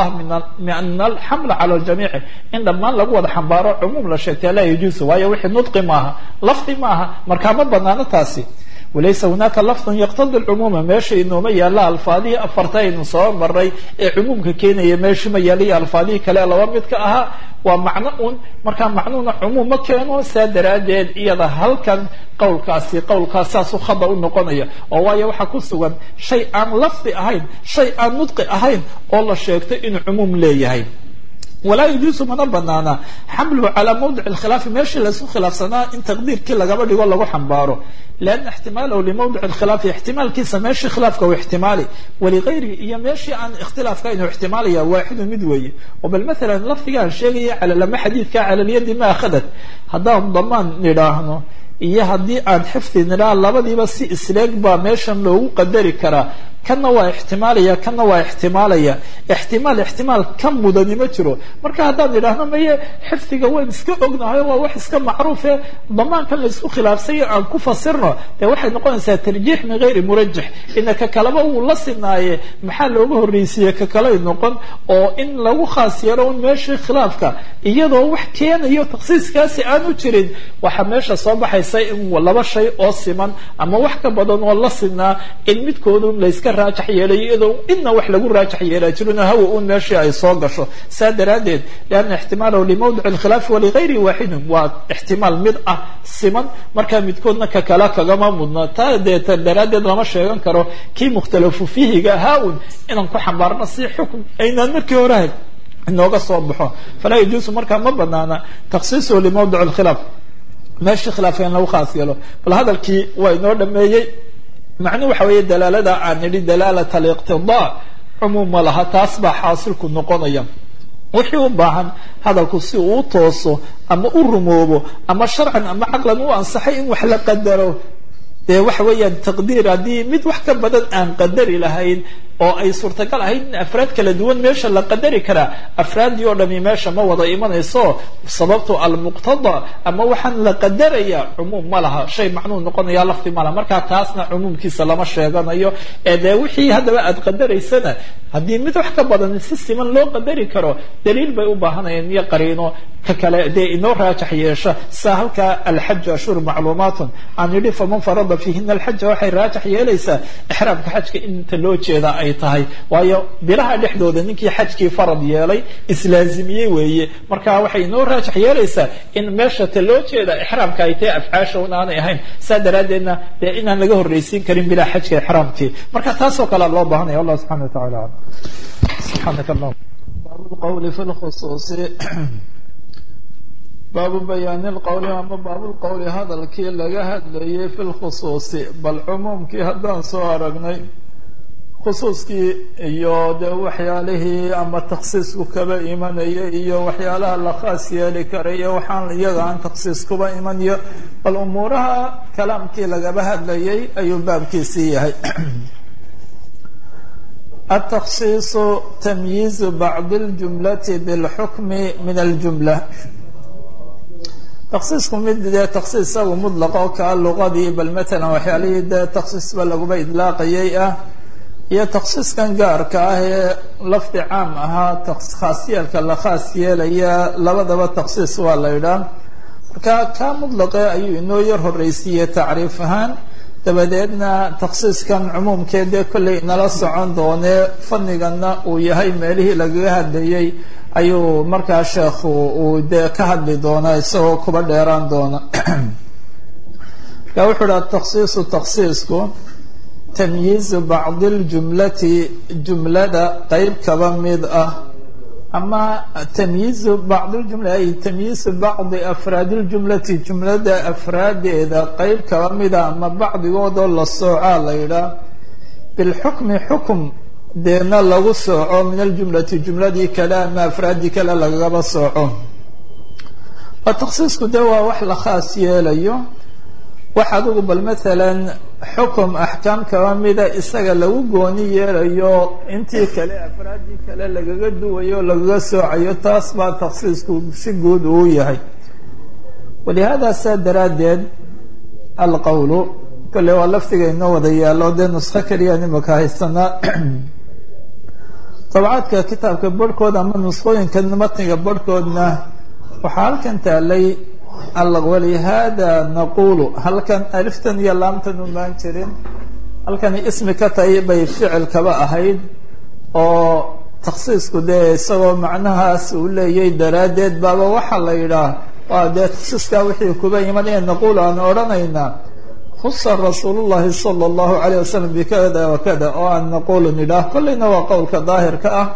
من الحمل على الجميع عندما لقوا الحنبارة عموم لا شيء لا يجوز وهي وحي نطق معها لفظ معها مركبة بنانا تاسي وليس هناك لفظ يقتضي العموم ماشي انه ما يلا الفاظي افرتين صار مري عموم كينيا ماشي ما يلي الفاظي كلا لومد كاها ومعنى marka macnuuna عموم ma keeno saadaradeed iyada halkan qowlkaas khada u noqonaya oo waayo waxa ku sugan shay aan lafdi ahayn shay aan nudqi ahayn oo la sheegtay in عموم leeyahay ولا يجوز من بنانا حمله على موضع الخلاف ماشي لسو خلاف سنة ان تقدير كلا قبل يقول له حنباره لان احتماله لموضع الخلاف احتمال كيس ماشي خلافك واحتمالي ولغيره هي ماشي عن اختلاف كاين احتمالي واحد مدوي وبل مثلا لفظ قال شيء على لما حديث على اليد ما اخذت هذا ضمان نراهنه iyo hadii aan xifdinaa labadiiba si isleeg ba meeshan loogu qadari karaa kana waa ihtimaalaya ihtimaal kan mudani ma jiro marka hadaan yiraahdo maye xifdiga waan iska ognahay waa wax iska macruuf ah damaanka la isku khilaafsay aan ku fasirno waxay noqonaysaa tarjiix min غير murajjih inaka kalaba uu la sinaaye maxaa looga horeysiiyay ka kale noqon oo in lagu khaas yaro meesha khilaafka iyadoo wax keenayo takhsiiskaasi aan u jirin waxa meesha soo baxay in laba shay oo siman ama wax ka badan oo la sinaa in midkoodu la iska raajax yeelayo inna wax lagu raajax yeelaa jiruna hawa uu meesha ay soo gasho saadaradeed laana ihtimaalu li mawdu' al-khilaf wa li ghayri wahid wa ihtimaal mid siman marka midkoodna ka kala kaga ma mudna taadaradeed lama sheegan karo ki mukhtalafu fihi haun inaan ku xambaarno si xukun aynaan markii hore inooga soo baxo fala yajuusu marka ma banaana takhsiisu li mawdu' al-khilaf ماشي خلافين لو خاص يلو فهذا الكي وينو دميي معنى waxa weeye dalaalada aan nidi dalaalada الاقتضاء cumuum ma laha taas baa xaasilku noqonaya wixii u baahan hadalku si uu tooso ama u rumoobo ama sharcan ama caqlan u ansaxay in wax la qadaro dee waxa weeyaan taqdiir haddii mid wax ka badan aan qadari lahayn oo ay suurtagal ahayd in afraad kala duwan meesha la qadari karaa afraaddii oo dhami meesha ma wada imanayso sababto almuqtada ama waxaan la qadaraya cumuum ma laha shay macnuu noqonaya lafdi ma laha markaa taasna cumuumkiisa lama sheeganayo ee dee wixii haddaba aad qadaraysana haddii mid wax ka badan si siman loo qadari karo daliil bay u baahanayeen iyo qariino ka kale dee inoo raajax yeesha saa halkaa alxaju ashhur macluumaatun aan yidhi faman farada fiihina alxaja waxay raajax yeelaysaa ixraamka xajka inta loo jeeda ay tahay waayo bilaha dhexdooda ninkii xajkii farad yeelay islaazimiyey weeye marka waxay inoo raajax yeelaysaa in meesha ta loo jeeda ixraamka ay tahay afcaasha un aanay ahayn saa daraaddeedna dee inaan laga horreysiin karin bilaa xajka ixraamkii marka taasoo kalea loo baahanaya wallah subxana wa tacala alam subxaanaka allah baabu lqawli fi lkhusuusi baabu bayaani lqowli ama baabulqowli hadalkii laga hadlayay fi lkhusuusi bal cumuumkii haddaan soo aragnay khusuuskii iyo dee waxyaalihii ama takhsiisku kaba imanaya iyo waxyaalaha la khaas yeeli karayo waxaan iyaga aan takhsiis kuba imanayo bal umuuraha kalaamkii lagaba hadlayay ayuu baabkiisii yahay atakhsiisu tamyiizu bacdi اljumlati bilxukmi min aljumla takhsiisku mid dee takhsiis isagu mudlaqa oo kaa luqadii bal matalan waxyaalihii dee takhsiisba laguba idlaaqayay ah iyo takhsiiskan gaarka ah ee lafdi caam ahaa khaasyeelka la khaas yeelaya labadaba takhsiis waa la yidhaah marka kaa mudlaqe ayuu inoo yar horreysiiyey tacriif ahaan dabadeedna takhsiiskan cumuumkeedee kollay inala socon doonee fanniganna uu yahay meelihii lagaga hadlayay ayuu markaa sheekhu uu dee ka hadli doonaa isagoo kuba dheeraan doona marka wuxuu dhaha takhsiisu takhsiisku tamyiizu bacdi اljumlati jumlada qeyb kaba mid ah ama tamyiizu bacdi ljumla ay tamyiizu bacdi afraadi ljumlati jumlada afraadeeda qeyb kaba mida ama bacdigoodoo la soocaa la yidhaah bilxukmi xukum deedna lagu sooco min aljumlati jumladii kale ama afraadii kale lagaba sooco oo takhsiisku dee waa wax la khaas yeelayo wax adigu bal matalan xukum axkaam kaba mida isaga lagu gooni yeelayo intii kale afraadii kale lagaga duwayo lagaga soocayo taas baa takhsiisku si guud uu yahay walihada saa daraaddeed alqowlu kale waa laftiga inoo wada yaallo dee nuskho keliya nimaka haysanaa dabcaadka kitaabka barhkooda ama nuskhooyinka matniga barhkoodna waxaa halkan taalay walihada naqulu halkan aliftan iyo laamtan umaan jirin halkani ismi ka tahay bay ficil kaba ahayd oo takhsiisku dee isagoo macnahaas uu leeyay daraaddeed baaba waxaa la yidhaah waa dee takhsiiskaa wixii kuba imanaya naqulu aan odhanaynaa khusa rasuul llahi sala allahu alayh wasalam bikada wakada oo aan naqulu nidhaah kollayna waa qowlka daahirka ah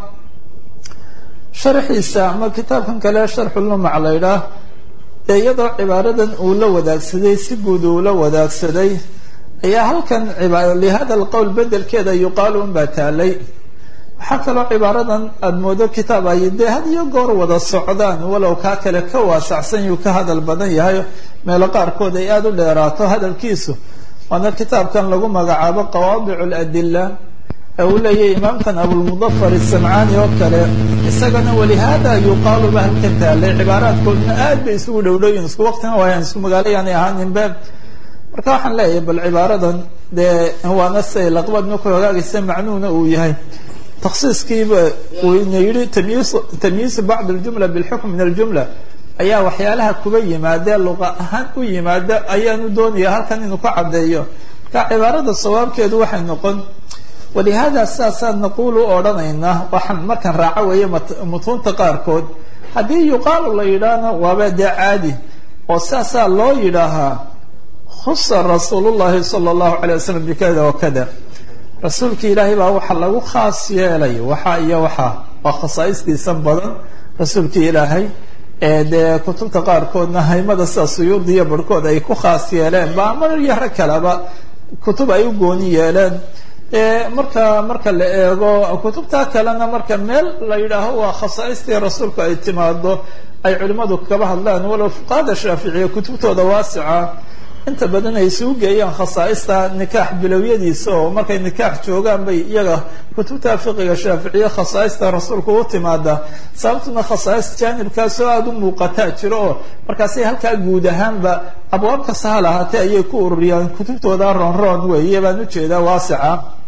sharxiisa ama kitaabkan kale sharxulumac la yidhaah dee iyadoo cibaaradan uu la wadaagsaday si guud uu la wadaagsaday ayaa halkan lihada alqowl bedelkeeda yuqaalu unbaa taalay waxaa kaloo cibaaradan aada moodo kitaab ay dee had iyo goor wada socdaan walow kaa kale ka waasacsan yuu ka hadal badan yahay meelo qaarkood ay aada u dheeraato hadalkiisu waana kitaabkan lagu magacaabo qawaadicu ladila ee uu leeyahay imaamkan abulmudafar isamcaani oo kale isagana walihada yuqaalu ba halka taalay cibaaraadkoodna aad bay isugu dhowdhowyiin isku waqtina waayaan isku magaalo yaanay ahaaninbe marka waxaan leeyahay bal cibaaradan dee waana say laqbadna ku hogaagaysa macnuuna uu yahay takhsiiskiiba uu ina yidhi tamyiizu bacd اljumla bilxukm min aljumla ayaa waxyaalaha kuba yimaadee luqa ahaan u yimaada ayaanu doonaya halkan inuu ka caddeeyo marka cibaarada sawaabkeedu waxay noqon walihada saasaan naqulu odhanaynaa waxaan markaan raaco weeye mutuunta qaarkood haddii yuqaalu la yidhaahna waaba dee caadi oo saasaa loo yidhaahaa khusa rasuul llahi sala allahu alay wasalam bikada wakada rasuulki ilaahay baa waxa lagu khaas yeelay waxa iyo waxa waa khasaa'istiisa badan rasuulkii ilaahay ee dee kutubta qaarkoodna haymada sida suyuudiyo barhkood ay ku khaas yeeleen ba ama yaro kaleba kutub ay u gooni yeeleen marka la eego kutubta kalena marka meel la yidhaaho waa khasaaistii rasuulku ay timaado ay culimmadu kaba hadlaan walow fuqahada shaaficiya kutubtooda waasica inta badan ay isugu geeyaan khasaaista nikaax bilowyadiisa oo markay nikaax joogaan bay iyaga kutubta fiqiga shaaficiya khasaaista rasuulku u timaada sababtuna khasaais jaanibkaasoo aada u muuqataa jiro oo markaasay halkaa guud ahaanba abwaab kasta ha lahaatee ayay ku ururiyaan kutubtooda roonroon weeye baan ujeedaa waasica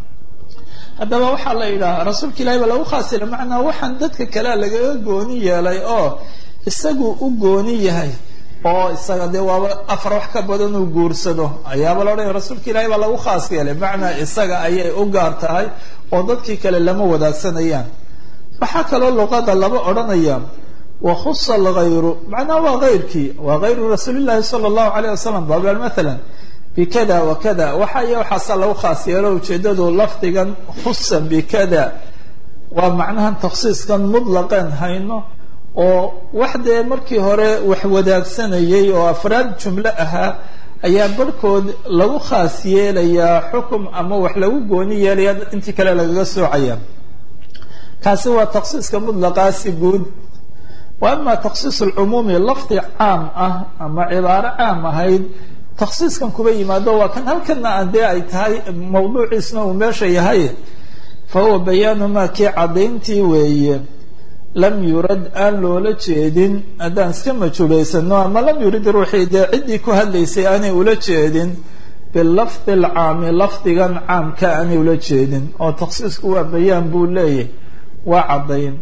haddaba waxaa la yidhahaa rasuulka ilahi ba lagu khaasila macnaa waxaan dadka kalea lagaga gooni yeelay oo isagu u gooni yahay oo isaga dee waaba afar wax ka badan uu guursado ayaaba la odhanaya rasuulka ilahi baa lagu khaas yeelay macnaa isaga ayay u gaar tahay oo dadkii kale lama wadaagsanayaan waxaa kaloo luqada laba odhanaya wakhusa alghayru macnaa waa hayrkii waa hayru rasuulillahi sala allahu alayh wasalam babal mathalan bikada wakada waxa iyo waxaasaa lagu khaas yeelo ujeedadu lafdigan khusa bikada waa macnahan takhsiiskan mutlaqeen hayno oo wax dee markii hore wax wadaagsanayay oo afraad jumlo ahaa ayaa barhkood lagu khaas yeelayaa xukum ama wax lagu gooni yeelaya intii kale lagaga soocaya kaasi waa takhsiiska mutlaqaasi guud wa ama takhsiis alcumuumi lafdi caam ah ama cibaaro caam ahayd takhsiiskan kuba yimaado waa kan halkana aan dee ay tahay mawduuciisna uu meesha yahay fa huwa bayaanu maa kii caddayntii weeye lam yurad aan loola jeedin haddaan iska majuulaysano ama lam yurid ruuxii dee ciddii ku hadlaysay aanay ula jeedin bilafdi alcaami lafdigan caamka aanay ula jeedin oo takhsiisku waa bayaan buu leeyahay waa caddayn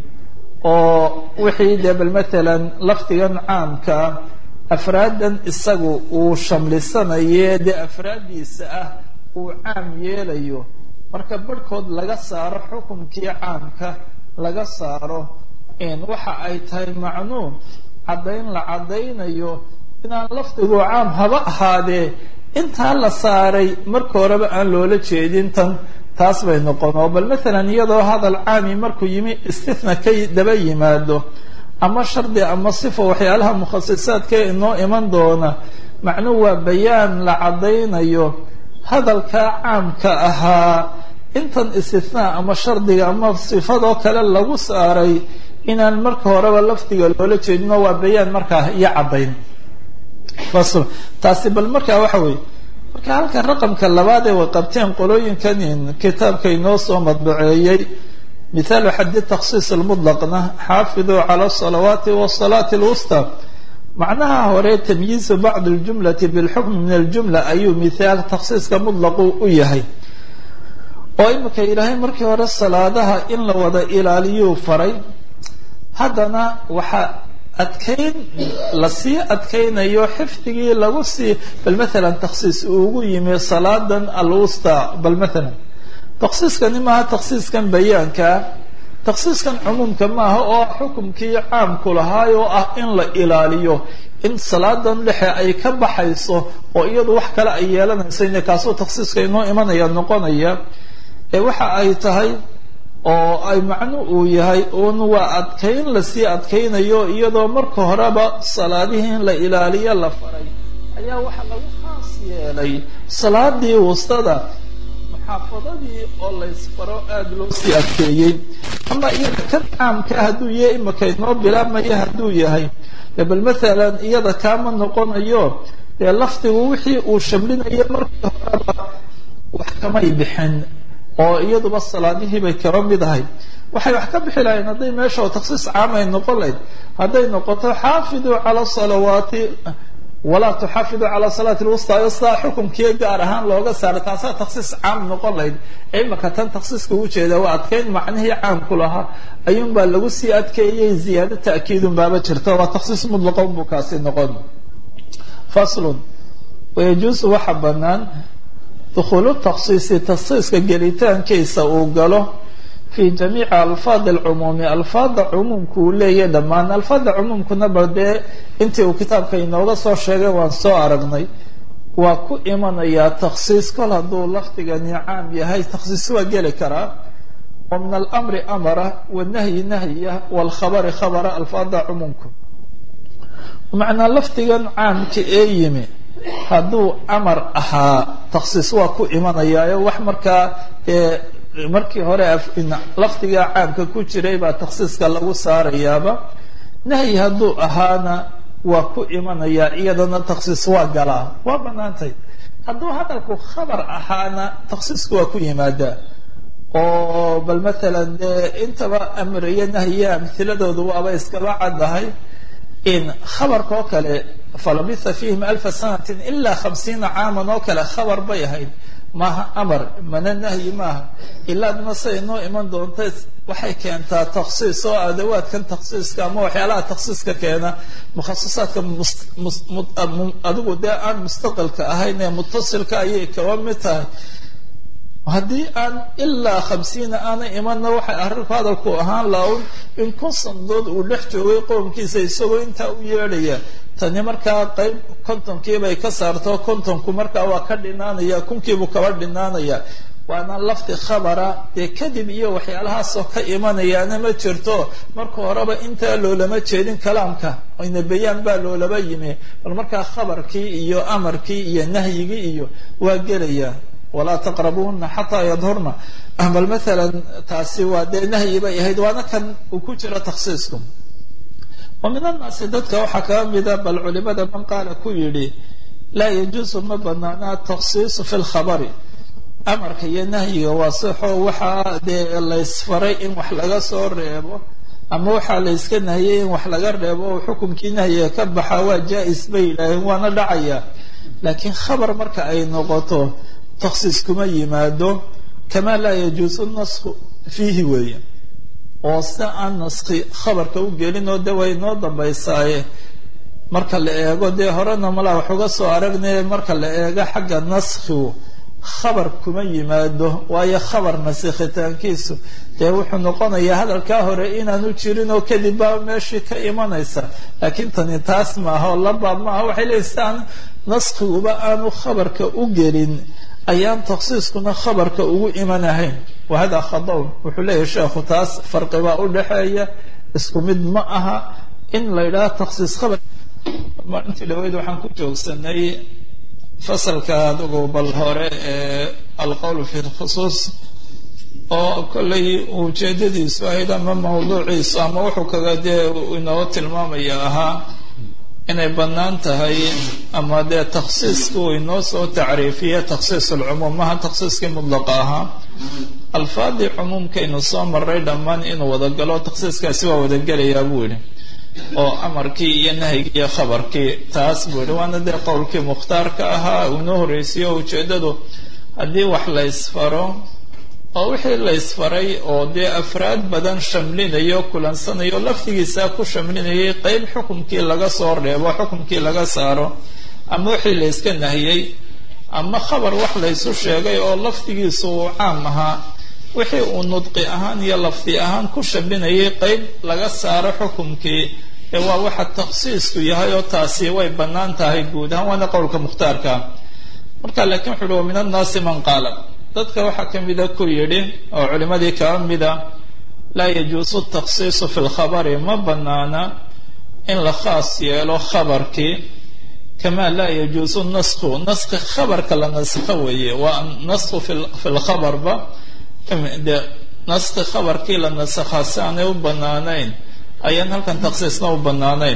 oo wixii dee bal matalan lafdigan caamka afraadan isagu uu shamlisanaye dee afraaddiisa ah uu caam yeelayo marka barhkood laga saaro xukumkii caamka laga saaro waxa ay tahay macnuu caddayn la caddaynayo inaan lafdigu caam haba ahaadee intaa la saaray marka horeba aan loola jeedin tan taas bay noqon oo bal matalan iyadoo hadal caami markuu yimi istithna ka daba yimaado ama shardi ama sifa waxyaalaha mukhasisaadka inoo iman doona macnuu waa bayaan la caddaynayo hadalkaa caamka ahaa intan istithnaa ama shardiga ama sifadoo kale lagu saaray inaan marka horeba lafdiga loola jeedino waa bayaan markaa iyo caddayn taasi bal markaa waxa weeye marka halka raqamka labaad ee way qabteen qolooyinkan kitaabka inoo soo madbaceeyey mithaalu xaddi takhsiis almutlaqna xaafiduu cala asalawaati wasalaati alwusta macnaha hore tamyiizu bacdi aljumlati bilxukmi min aljumla ayuu mithaal takhsiiska mutlaqu u yahay oo imika ilaahay markii hore salaadaha in la wada ilaaliyuu faray haddana waxaa adkayn lasii adkaynayo xifdigii lagu sii bal matalan takhsiis uu ugu yimi salaadan alwusta bal matalan takhsiiskani maaha takhsiiskan bayaankaa takhsiiskan cumuumka maaha oo xukumkii caamku lahaay oo ah in la ilaaliyo in salaadan dhexe ay ka baxayso oo iyadu wax kale ay yeelanayso ine kaasoo takhsiiska inoo imanaya noqonaya waxa ay tahay oo ay macnu uu yahay un waa adkayn lasii adkaynayo iyadoo marka horeba salaadihii in la ilaaliyo la faray ayaa waxaa lagu khaas yeelay salaadii wustada muxaafadadii oo laysfaro aada loo sii adkeeyey ama iyada kan caamka hadduu yahay imika inoo bilaabmaya hadduu yahay bal matalan iyada kaama noqonayo dee lafdigu wixii uu shamlinayo markii horeba wax kamay bixin oo iyaduba salaadihii bay kaba mid ahay waxay wax ka bixi lahayn hadday meesha oo takhsiis caam ay noqon lahayd hadday noqoto xaafiduu cala salawaati walaa tuxaafiduu cala salaati lwusta sidaa xukumkii gaar ahaan looga saara taasaa takhsiis caam noqon lahayd imaka tan takhsiiska ujeeda waa adkayn macnihii caamku lahaa ayuunbaa lagu sii adkeeyey ziyaado ta'kiidun baaba jirta waa takhsiis mutlaqon buu kaasi noqon faslun wayajuusu waxa banaan dukhuulu takhsiisi takhsiiska gelitaankiisa uu galo fi jamiici alfaad alcumuumi alfaada cumuumku uu leeyahy dhammaan alfaada cumuumkuna bal dee intii uu kitaabka inooga soo sheegay waan soo aragnay waa ku imanayaa takhsiis kol hadduu lafdigani caam yahay takhsiis waa geli karaa oo min alamri amara wanahyi nahya walkhabari khabara alfaada cumuumku macnaa lafdigan caamka ee yimi hadduu amar ahaa takhsiis waa ku imanayaayo wax markaa markii hore lafdiga caamka ku jiray baa takhsiiska lagu saarayaaba. nahyi hadduu ahaana waa ku imanayaa iyadana takhsiis waa galaa, waa banaantay. hadduu hadalku khabar ahaana takhsiisku waa ku yimaadaa oo bal maalan intaba amr iyo nahyiya amhiladoodu waaba iskaba caddahay. in khabarka oo kale falabitha fiihim 1000 sanatin ilaa 50 caaman oo kale khabar bay ahayd, maaha amar mana nahyi maaha. ilaadna say noo iman doonta waxay keentaa takhsiis oo adawaadkan takhsiiska ama waxyaalaha takhsiiska keena mukhasisaadka adigu dee aan mustaqilka ahayn ee mutasilka ayay kaba mid tahay. haddii aan ilaa 50 aanay imanna waxay arrinku hadalku ahaan laun in 1000 sandood uu dhex joogay qoomkiisa isagoo intaa u yeedhaya. tani markaa qayb 50kiibay ka saarto 50ku markaa waa ka dhinaanaya 1000kiibuu kaba dhinaanaya. waana lafdi khabara dee kadib iyo waxyaalahaasoo ka imanayaana ma jirto. marka horeba intaa loolama jeedin kalaamka ina bayaan baa loolaba yimi. bal markaa khabarkii iyo amarkii iyo nahyigii iyo waa gelaya. walaa taqrabuuna xataa yadhurna bal maalan taasi waa dee nahyi bay ahayd, waana kan uu ku jira takhsiisku. wa min annaasi dadka waxaa kaga mida bal culimada man qaala ku yidhi laa yajuusu ma banaana takhsiisu fi lkhabari. amarka iyo nahyiga waa sixo waxaa dee laysfaray in wax laga soo reebo ama waxaa layska nahiyay in wax laga reebo oo xukumkii nahyiga ka baxa waa jaa-is bay yidhaaheen, waana dhacaya. laakiin khabar marka ay noqoto takhsiis kuma yimaado. kamaa laa yajuusu nasku fiihi weeye, oo si aan naski khabarka u gelin oo de way noo dambaysaaye marka la eego dee horena malaa wax uga soo aragnay. marka la eego xagga naskigu khabar kuma yimaado, waayo khabar nasikhitaankiisu dee wuxuu noqonayaa hadalkaa hore inaanu jirin oo kadib baa meeshii ka imanaysa. laakiin tani taas maaha oo labaab maaha. waxay leeyihin si aan naskiguba aanu khabarka u gelin ayaan takhsiiskuna khabarka ugu imanahayn. wahada khadawn wuxuu leeyahay sheekhu, taas farqibaa u dhexeeya, isku mid ma aha in la yidhaha takhsiis khabar. maalintii dhaweyd waxaan ku joogsanay fasalka adugu bal hore ee alqowl fi lkhusuus oo kollay ujeedadiisu ahayd ama mawduuciisu ama wuxuu kaga dee inoo tilmaamaya ahaa inay bannaan tahay ama dee takhsiiska uu inoo soo tacriifiya takhsiis alcumuum maha takhsiiskii mudlaqa ahaa. alfaadii cumuumkaynu soo maray dhammaan inuu wadagalo takhsiiskaasi waa wadagelayaa buu yidhi, oo amarkii iyo nahyigii iyo khabarkii taas buu yidhi. waana dee qowlkii mukhtaarka ahaa inoo horreysiyo ujeeddadu haddii wax la ysfaro oo wixii la ysfaray oo dee afraad badan shamlinayo kulansanayo laftigiisa ku shamlinayay qeyb xukumkii laga soo reebo xukumkii laga saaro, ama wixii la yska nahiyey, ama khabar wax laysu sheegay oo laftigiisu uu caam ahaa wixii uu nudqi ahaan iyo lafdi ahaan ku shamlinayay qeyb laga saaro xukumkii. waa waxa takhsiisku yahay oo taasi way bannaan tahay guud ahaan, waana qowlka mukhtaarka. marka laakiin wuxu uhi wa min annaasi man qaala, dadka waxaa ka mida ku yidhi oo culimadii kaa mida laa yajuusu takhsiisu fi lkhabari, ma banaana in la khaas yeelo khabarkii. kamaa laa yajuusu nasku, naski khabarka la naskho weeye, waa nasku fi lkhabarba de naski khabarkii la nasakhaa si aanay u banaanayn ayaan halkan takhsiisna u banaanayn.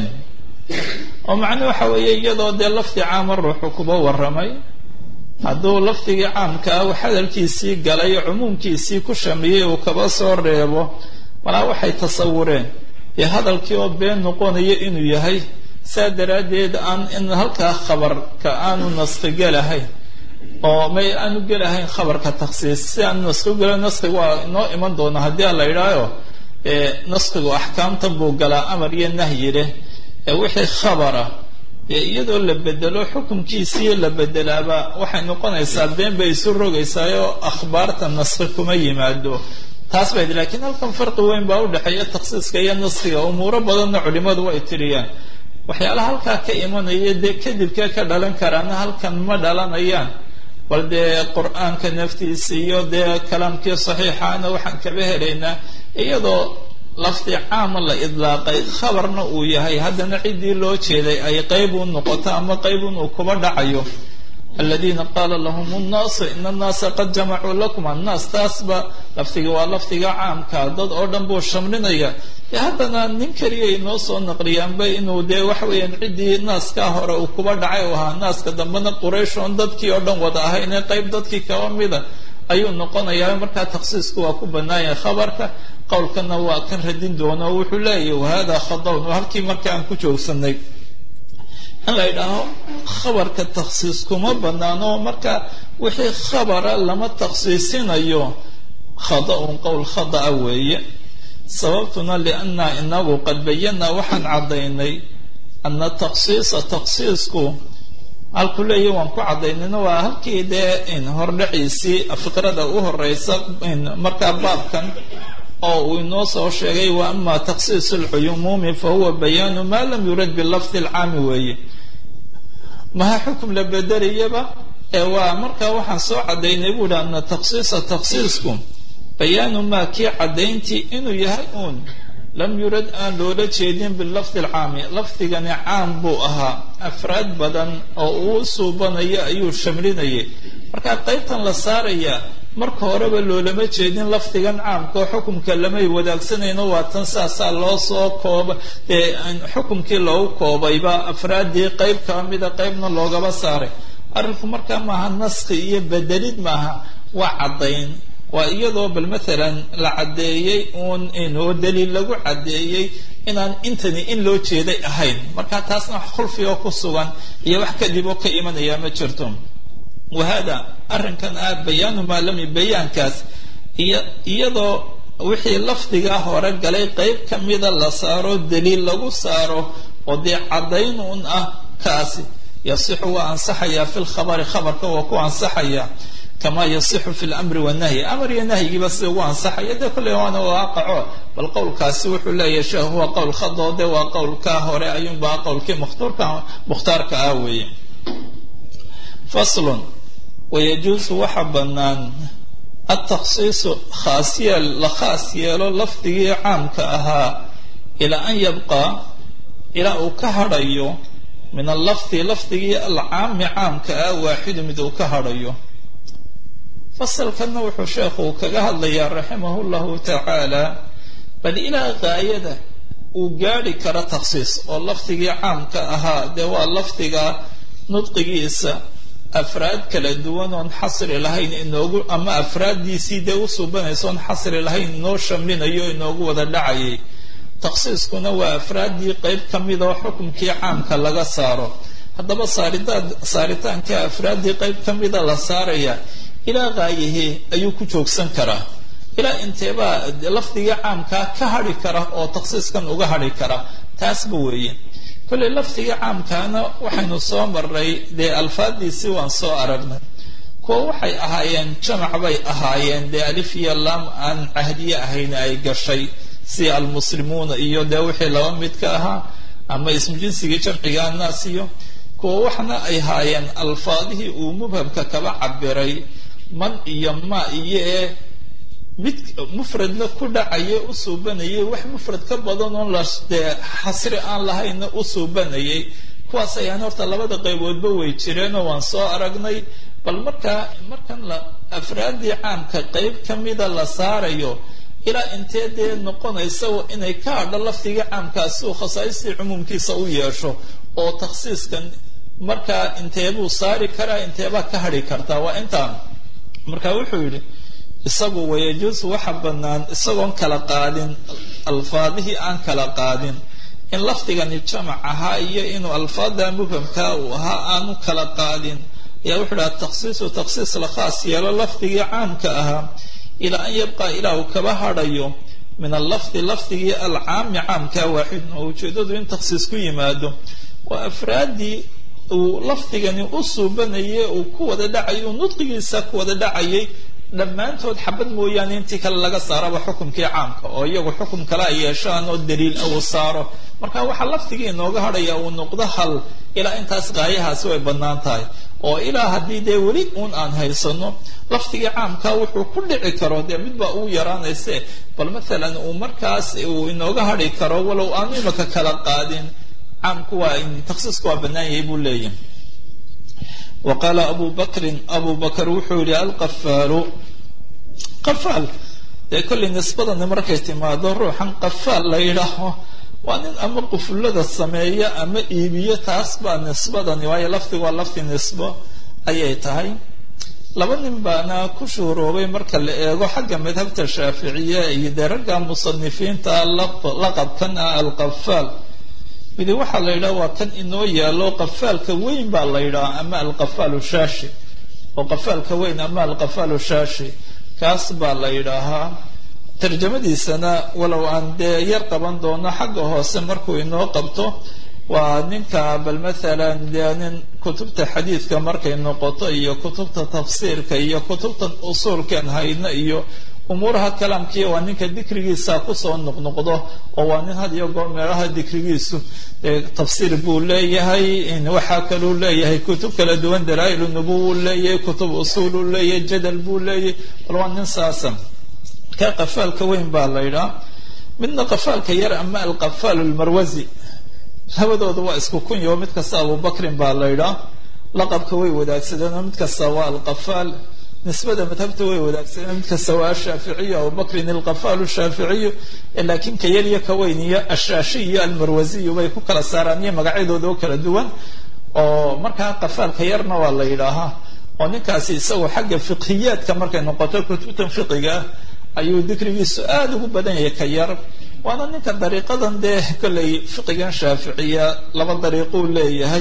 oo macnuu waxa weeye iyadoo dee lafdi caama ruuxu kuba warramay, hadduu lafdigii caamka ah hadalkiisii galay cumuumkiisii ku shamiyey uu kaba soo reebo, malaa waxay tasawureen dee hadalkii oo been noqonayo inuu yahay. saa daraaddeed aan in halkaa khabarka aanu naski gelahayn oo may aanu gelahayn khabarka takhsiis. si aan naski u gela naskiga waa inoo iman doona haddii aan la idhaayo naskigu axkaamtan buu galaa amar iyo nahyi leh. wixii khabara iyadoo la bedelo xukunkiisii la bedelaaba waxay noqonaysaa been bay isu rogaysaayoo akhbaarta naski kuma yimaado. taas bay laakiin halkan farqi weyn baa u dhexeeya takhsiiska iyo naskiga. umuuro badanna culimadu way tiriyaan. waxyaalaha halkaa ka imanaya dee kadibkee ka dhalan karaana halkan ma dhalanayaan, bal dee qur-aanka naftiisa iyo dee kalaamkii saxiixaana waxaan kaba helaynaa iyadoo lafdi caama la idlaaqay khabarna uu yahay haddana ciddii loo jeeday ay qayb u noqoto ama qaybun uu kuba dhacayo aladiina qaala lahum nnaas ina annaasa qad jamacuu lakum annaas taasba lafdiga waa lafdiga caamka dad oo dhan buu shamlinaya dee haddana nin keliya inoo soo naqliyaanba inuu dee waxa weeyaan ciddii naaskaa hore uu kuba dhacay u ahaa naaska dambena quraysh oon dadkii oo dhan wada ahaynee qayb dadkii kaba mida ayuu noqonayaa markaa takhsiisku waa ku bannaanyahay khabarka qowlkana waa kan radin doono wuxuu leeyahy wahada khadawn waa halkii marka aan ku joogsanay in la yidhaaho khabarka takhsiis kuma banaano marka wixii khabara lama takhsiisinayo khada-un qowl khada-a weeye sababtuna lianna inagu qad bayanaa waxaan caddaynay ana takhsiisa takhsiisku halku leeyahy waan ku caddaynayna waa halkii dee hordhaciisii fikrada u horeysa markaa baabkan oo uu inoo soo sheegay wa ama takhsiis alcumuumi fa huwa bayaanu maa lam yurad bilafdi alcaami weeye maha xukum la bedeliyaba ee waa markaa waxaan soo caddaynay buu ihi ana takhsiisa takhsiisku bayaanu maa kii caddayntii inuu yahay uun lam yurad aan loola jeedin bilafdi alcaami lafdigani caam buu ahaa afraad badan oo uu suubanayo ayuu shamlinayay markaa qaybtan la saarayaa marka horeba loolama jeedin lafdigan caamka oo xukumka lamay wadaagsanayno waa tan saasaa loo soo kooba dee xukumkii loogu koobayba afraaddii qayb ka mida qaybna loogaba saaray arrinku markaa maaha naskhi iyo bedelid maaha waa caddayn waa iyadoo bal maalan la caddeeyey uun oo daliil lagu caddeeyey inaan intani in loo jeeday ahayn marka taasna wax khulfi oo ku sugan iyo wax kadib oo ka imanayaa ma jirto wahada arrinkan bayaanu maa lam bayaankaas iyadoo wixii lafdigaa hore galay qayb ka mida la saaro daliil lagu saaro oo dee caddayn un ah kaasi yasixu waa ansaxayaa fi lkhabari khabarka waa ku ansaxaya kama yasixu fi lamri wanahyi amar iyo nahyigiiba sida ugu ansaxaya dee kolley waana waaqaco bal qowlkaasi wuxuu leeyahay sheekh huwa qowl khadoo de waa qowlkaa hore ayuunbaa qowlkii mukhtaarka ah weeye faslun wayajuusu waxa bannaan altakhsiisu la khaas yeelo lafdigii caamka ahaa ilaa an yabqaa ilaa uu ka hadhayo min allafdi lafdigii alcaami caamka ah waaxidu mid uu ka hadhayo fasalkanna wuxuu sheekhu kaga hadlayaa raximahu llahu tacaala bal ilaa gaayada uu gaadhi karo takhsiis oo lafdigii caamka ahaa dee waa lafdiga nudqigiisa afraad kala duwan oon xasri lahayn inoogu ama afraaddiisii dee u suubanaysa oon xasri lahayn inoo shamlinayo inoogu wada dhacayay takhsiiskuna waa afraaddii qayb ka mid oo xukumkii caamka laga saaro haddaba saaritaanka afraaddii qayb ka mida la saaraya ilaa gaayahee ayuu ku joogsan karaa ilaa inteebaa lafdigii caamkaa ka hadhi kara oo takhsiiskan uga hadhi kara taasba weeye kolley lafdigii caamkaana waxaynu soo marray dee alfaaddiisii waan soo aragnay kuwa waxay ahaayeen jamac bay ahaayeen dee alif iyo lam aan cahdiye ahayn ay gashay si almuslimuuna iyo dee wixii laba mid ka ahaa ama ismu jinsigii jamciga annaas iyo kuwa waxna ay haayeen alfaadihii uu mubhamka kaba cabiray man iyo ma iyo mid mufradna ku dhacaye u suubanayay wax mufrad ka badan oon dee xasri aan lahayna u suubanayay kuwaas ayaan horta labada qayboodba way jireenoo waan soo aragnay bal markan afraaddii caamka qayb ka mida la saarayo ilaa intee dee noqonaysa inay ka hadho lafdiga caamkaasi uu khasaaistii cumuumkiisa u yeesho oo takhsiiskan markaa inteebuu saari karaa inteebaa ka hadhi kartaa waa intaan marka wuxuu yidhi isagu wayajuusu waxa bannaan isagoon kala qaadin alfaadihii aan kala qaadin in lafdigani jamac ahaa iyo inuu alfaada mubhamkaa uu ahaa aanu kala qaadin ayaa wuxuu dhaha takhsiisu takhsiis la khaas yeelo lafdigii caamka ahaa ilaa an yabqaa ilaa uu kaba hadhayo min allafdi lafdigii alcaami caamkaa waaxidun oo ujeedadu in takhsiis ku yimaado waa afraaddii uu lafdigani u suubanayay uu ku wada dhacayay uu nudqigiisa ku wada dhacayay dhammaantood xabad mooyaane intii kale laga saaraba xukumkii caamka oo iyagu xukum kale ay yeeshaan oo daliil uu saaro marka waxaa lafdigii inooga hadhaya uu noqdo hal ilaa intaas qaayahaasi way bannaan tahay oo ilaa haddii dee weli uun aan haysano lafdigii caamkaa wuxuu ku dhici karo dee midbaa ugu yaraanayse bal maalan uu markaas uu inooga hadhi karo walow aanu imaka kala qaadin caamku waa taksiisku waa bannaan yahay buu leeyahay. wa qaala abu bakrin abu bakr wuxuu yihi alqafaalu qafaal dee kollay nisbadani markay timaado ruuxan qafaal la yidhaaho waa nin ama qufulada sameeya ama iibiyo taas baa nisbadani waayo lafdigu waa lafdi nisbo ayay tahay. laba nin baana ku shuhuroobay marka la eego xagga madhabta shaaficiya iyo dee ragga musanifiinta laqabkan ah alqafaal midi waxaa la yidhaha waa kan inoo yaalo qafaalka weyn baa la yidhaha ama alqafaalu shaashi oo qafaalka weyn ama alqafaalu shaashi kaas baa la yidhaahaa. tarjamadiisana walow aan dee yar qaban doono xagga hoose markuu inoo qabto waa ninka bal maalan dee nin kutubta xadiidka markay noqoto iyo kutubta tafsiirka iyo kutubta usuulkan hayno iyo umuuraha kalaamkiiya waa ninka dikrigiisa kusoo noqnoqdo oo waa nin had iyo goor meelaha dikrigiisu tafsiir buu leeyahay waxaa kaluu leeyahay kutub kala duwan dalaa'ilu nubuwa leeyahay kutub usuulu leeyahay jadal buu leeyahay bal waa nin saasa ka qafaalka weyn baa la yidhaha. midna qafaalka yar ama alqafaal lmarwazi labadooda waa isku kunyo mid kasta abubakrin baa la yidhaha laqabka way wadaagsadeen mid kasta waa alqafaal nisbada madhabta way wadaagsadeen mid kasta waa ashaaficiyu abubakrin alqafaalu shaaficiyu laakiin ka yar iyo ka weyn iyo ashaashi iyo almarwaziyu bay ku kala saaraan iyo magacyadooda oo kala duwan oo markaa qafaalka yarna waa la yidhaahaa oo ninkaasi isagoo xagga fiqhiyaadka markay noqoto kutubtan fiqiga ayuu dikrigiisu aada ugu badan yahay ka yar waana ninka dariiqadan dee kollay fiqigan shaaficiya laba dariiquu leeyahay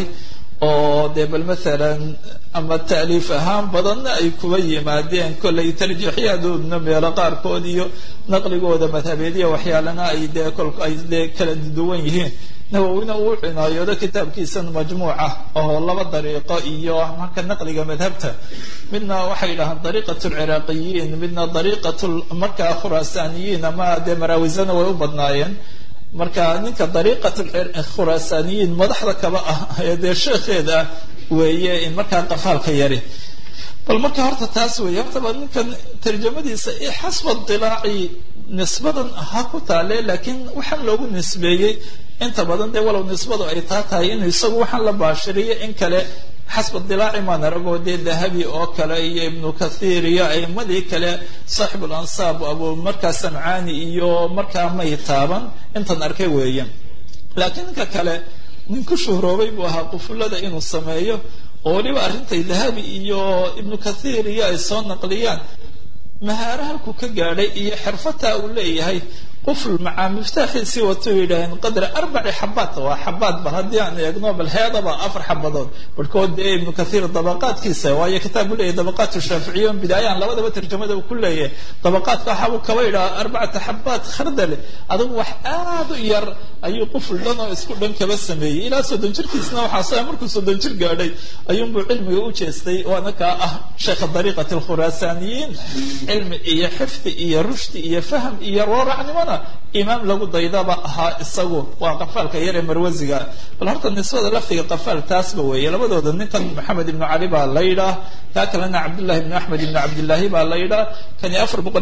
oo dee bal maalan ama ta'liif ahaan badanna ay kuba yimaadeen kollay tarjiixyadoodna meelo qaarkood iyo naqligooda madhabeediya waxyaalana ay dee kolka ay dee kala duwan yihiin. nawowina uu cinaayoodo kitaabkiisan majmuuca oo laba dariiqo iyo marka naqliga madhabta midna waxay yidhahaan dariiqat lciraaqiyiin midna dariiqat markaa khuraasaaniyiin ama dee maraawisana way u badnaayeen marka ninka dariiqat khuraasaaniyiin madaxda kaba ah ee dee sheekheeda ah weeye in markaa qafaalka yari bal marka horta taas weeye hortaba ninkan tarjamadiisa xasba dilaaci nisbadan ha ku taale laakiin waxaan loogu nisbeeyey inta badan dee walow nisbadu ay taa tahay inuu isagu waxaan la baashiriyo in kale xasba dilaaci maan aragoo dee dahabi oo kale iyo ibnu kathiir iyo aimadii kale saaxibul ansaab abu markaa samcaani iyo markaa may taaban intan arkay weeyaan. laakiin ninka kale nin ku shuhroobay buu ahaa qufulada inuu sameeyo oo weliba arrintay dahabi iyo ibnu kathiir iyo ay soo naqliyaan mahaara halkuu ka gaadhay iyo xirfataa uu leeyahay qufl macaa miftaaxiisii wato yidhaaheen qadra 4 xabaad waa xabaad bal haddii aan eegno bal heedaba 4 xabadood barkood dee ibnu kathiir dabaqaadkiisa waayo kitaab uu leeyahay dabaqaat shaaficiyoon bidaayaan labadaba tarjamada uu ku leeyahay dabaqaadka waxa uu kaba yidhaha 4 xabaad khardale adigu wax aad u yar ayuu qufl dhan oo isku dhan kaba sameeyey ilaa 30 jirkiisna waxaa markuu 30 jir gaadhay ayuunbuu cilmiga u jeestay waana kaa ah sheekha dariiqat alkhuraasaaniyiin cilmi iyo xifdi iyo rushdi iyo fahm iyo rooracnimona imaam lagu daydaba ahaa isagu waa qafaalka yar ee marwaziga bal horta nisbada laftiga qafaal taasba weeye labadooda ninkan maxamed ibnu cali baa la yidhaah kaa kalena cabdullahi ibnu axmed ibnu cabdillaahi baa la yidhaah kani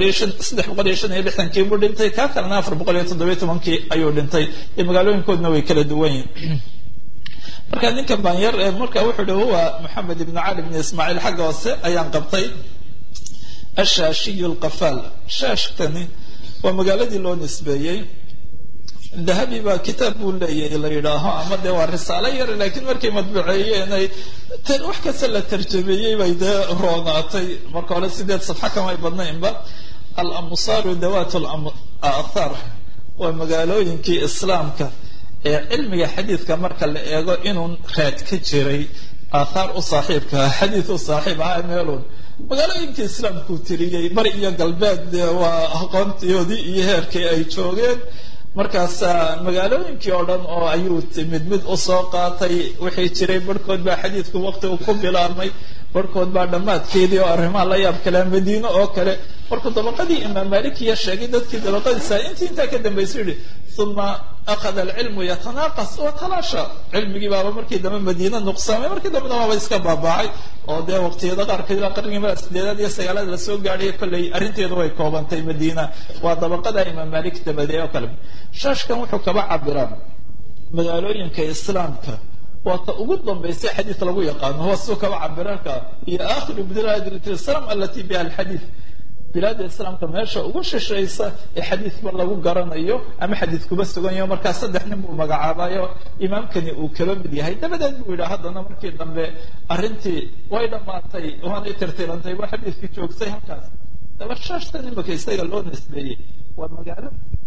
365 buu dhintay kaa kalena 417 ayuu dhintay ee magaalooyinkoodna way kala duwan yihiin. marka ninkan baan yar marka wuxuu dhi huwa maxamed ibnu cali ibnu ismaaciil xagga hoose ayaan qabtay ashaashiyu lqafaal shaashtani waa magaaladii loo nisbeeyey dahabi baa kitaab buu leeyahay la yidhaaho ama dee waa risaalo yar laakiin markay madbuceeyeen ay wax kasta la tarjameeyey bay dee roonaatay marka hore 8 safxa kamay badnaynba alamsaaru dawaat aathaar waa magaalooyinkii islaamka ee cilmiga xadiidka marka la eego inuu raad ka jiray aathaar u saaxiibka xadiid u saaxiib ahaa meelun magaalooyinkii islaamkuu tiriyey bari iyo galbeed waa aqoontoodii iyo heerkii ay joogeen markaas magaalooyinkii oo dhan oo ayuu mid mid usoo qaatay wixii jiray barhkood baa xadiidku waqti uu ku bilaabmay barhkood baa dhammaadkeedii oo arrimaha la yaab kale madiino oo kale markuu dabaqadii imaam malikiya sheegay dadkii dabaqadiisa intaa ka dambaysay yihi uma akhada alcilmu yatanaaqas watalaasha cilmigii baaba markii dambe madiina nuqsaamay markii dambena waaba iska baabaacay oo dee waqtiyada qaarkeed ilaa qarnigii mala sideedaad iyo sagaalaad lasoo gaadhay kolley arrinteedu way koobantay madiina waa dabaqada imaam malik dabadee oo kale shaashkan wuxuu kaba cabiraa magaalooyinka islaamka waa ta ugu dambaysay xadiid lagu yaqaano waa suu kaba cabirarka iyo aakhiru bilaad islam alati biha alxadiid bilaada islaamka meesha ugu shishaysa ee xadiidba lagu garanayo ama xadiid kuba suganyaho markaa saddex nin buu magacaabayo imaamkani uu kaba mid yahay dabadeed buu yidhi haddana markii dambe arrintii way dhammaatay waanay tirtirantay waa xadiidkii joogsay halkaas daba shaashtan imika isaga loo nisbeeyey waa magaalo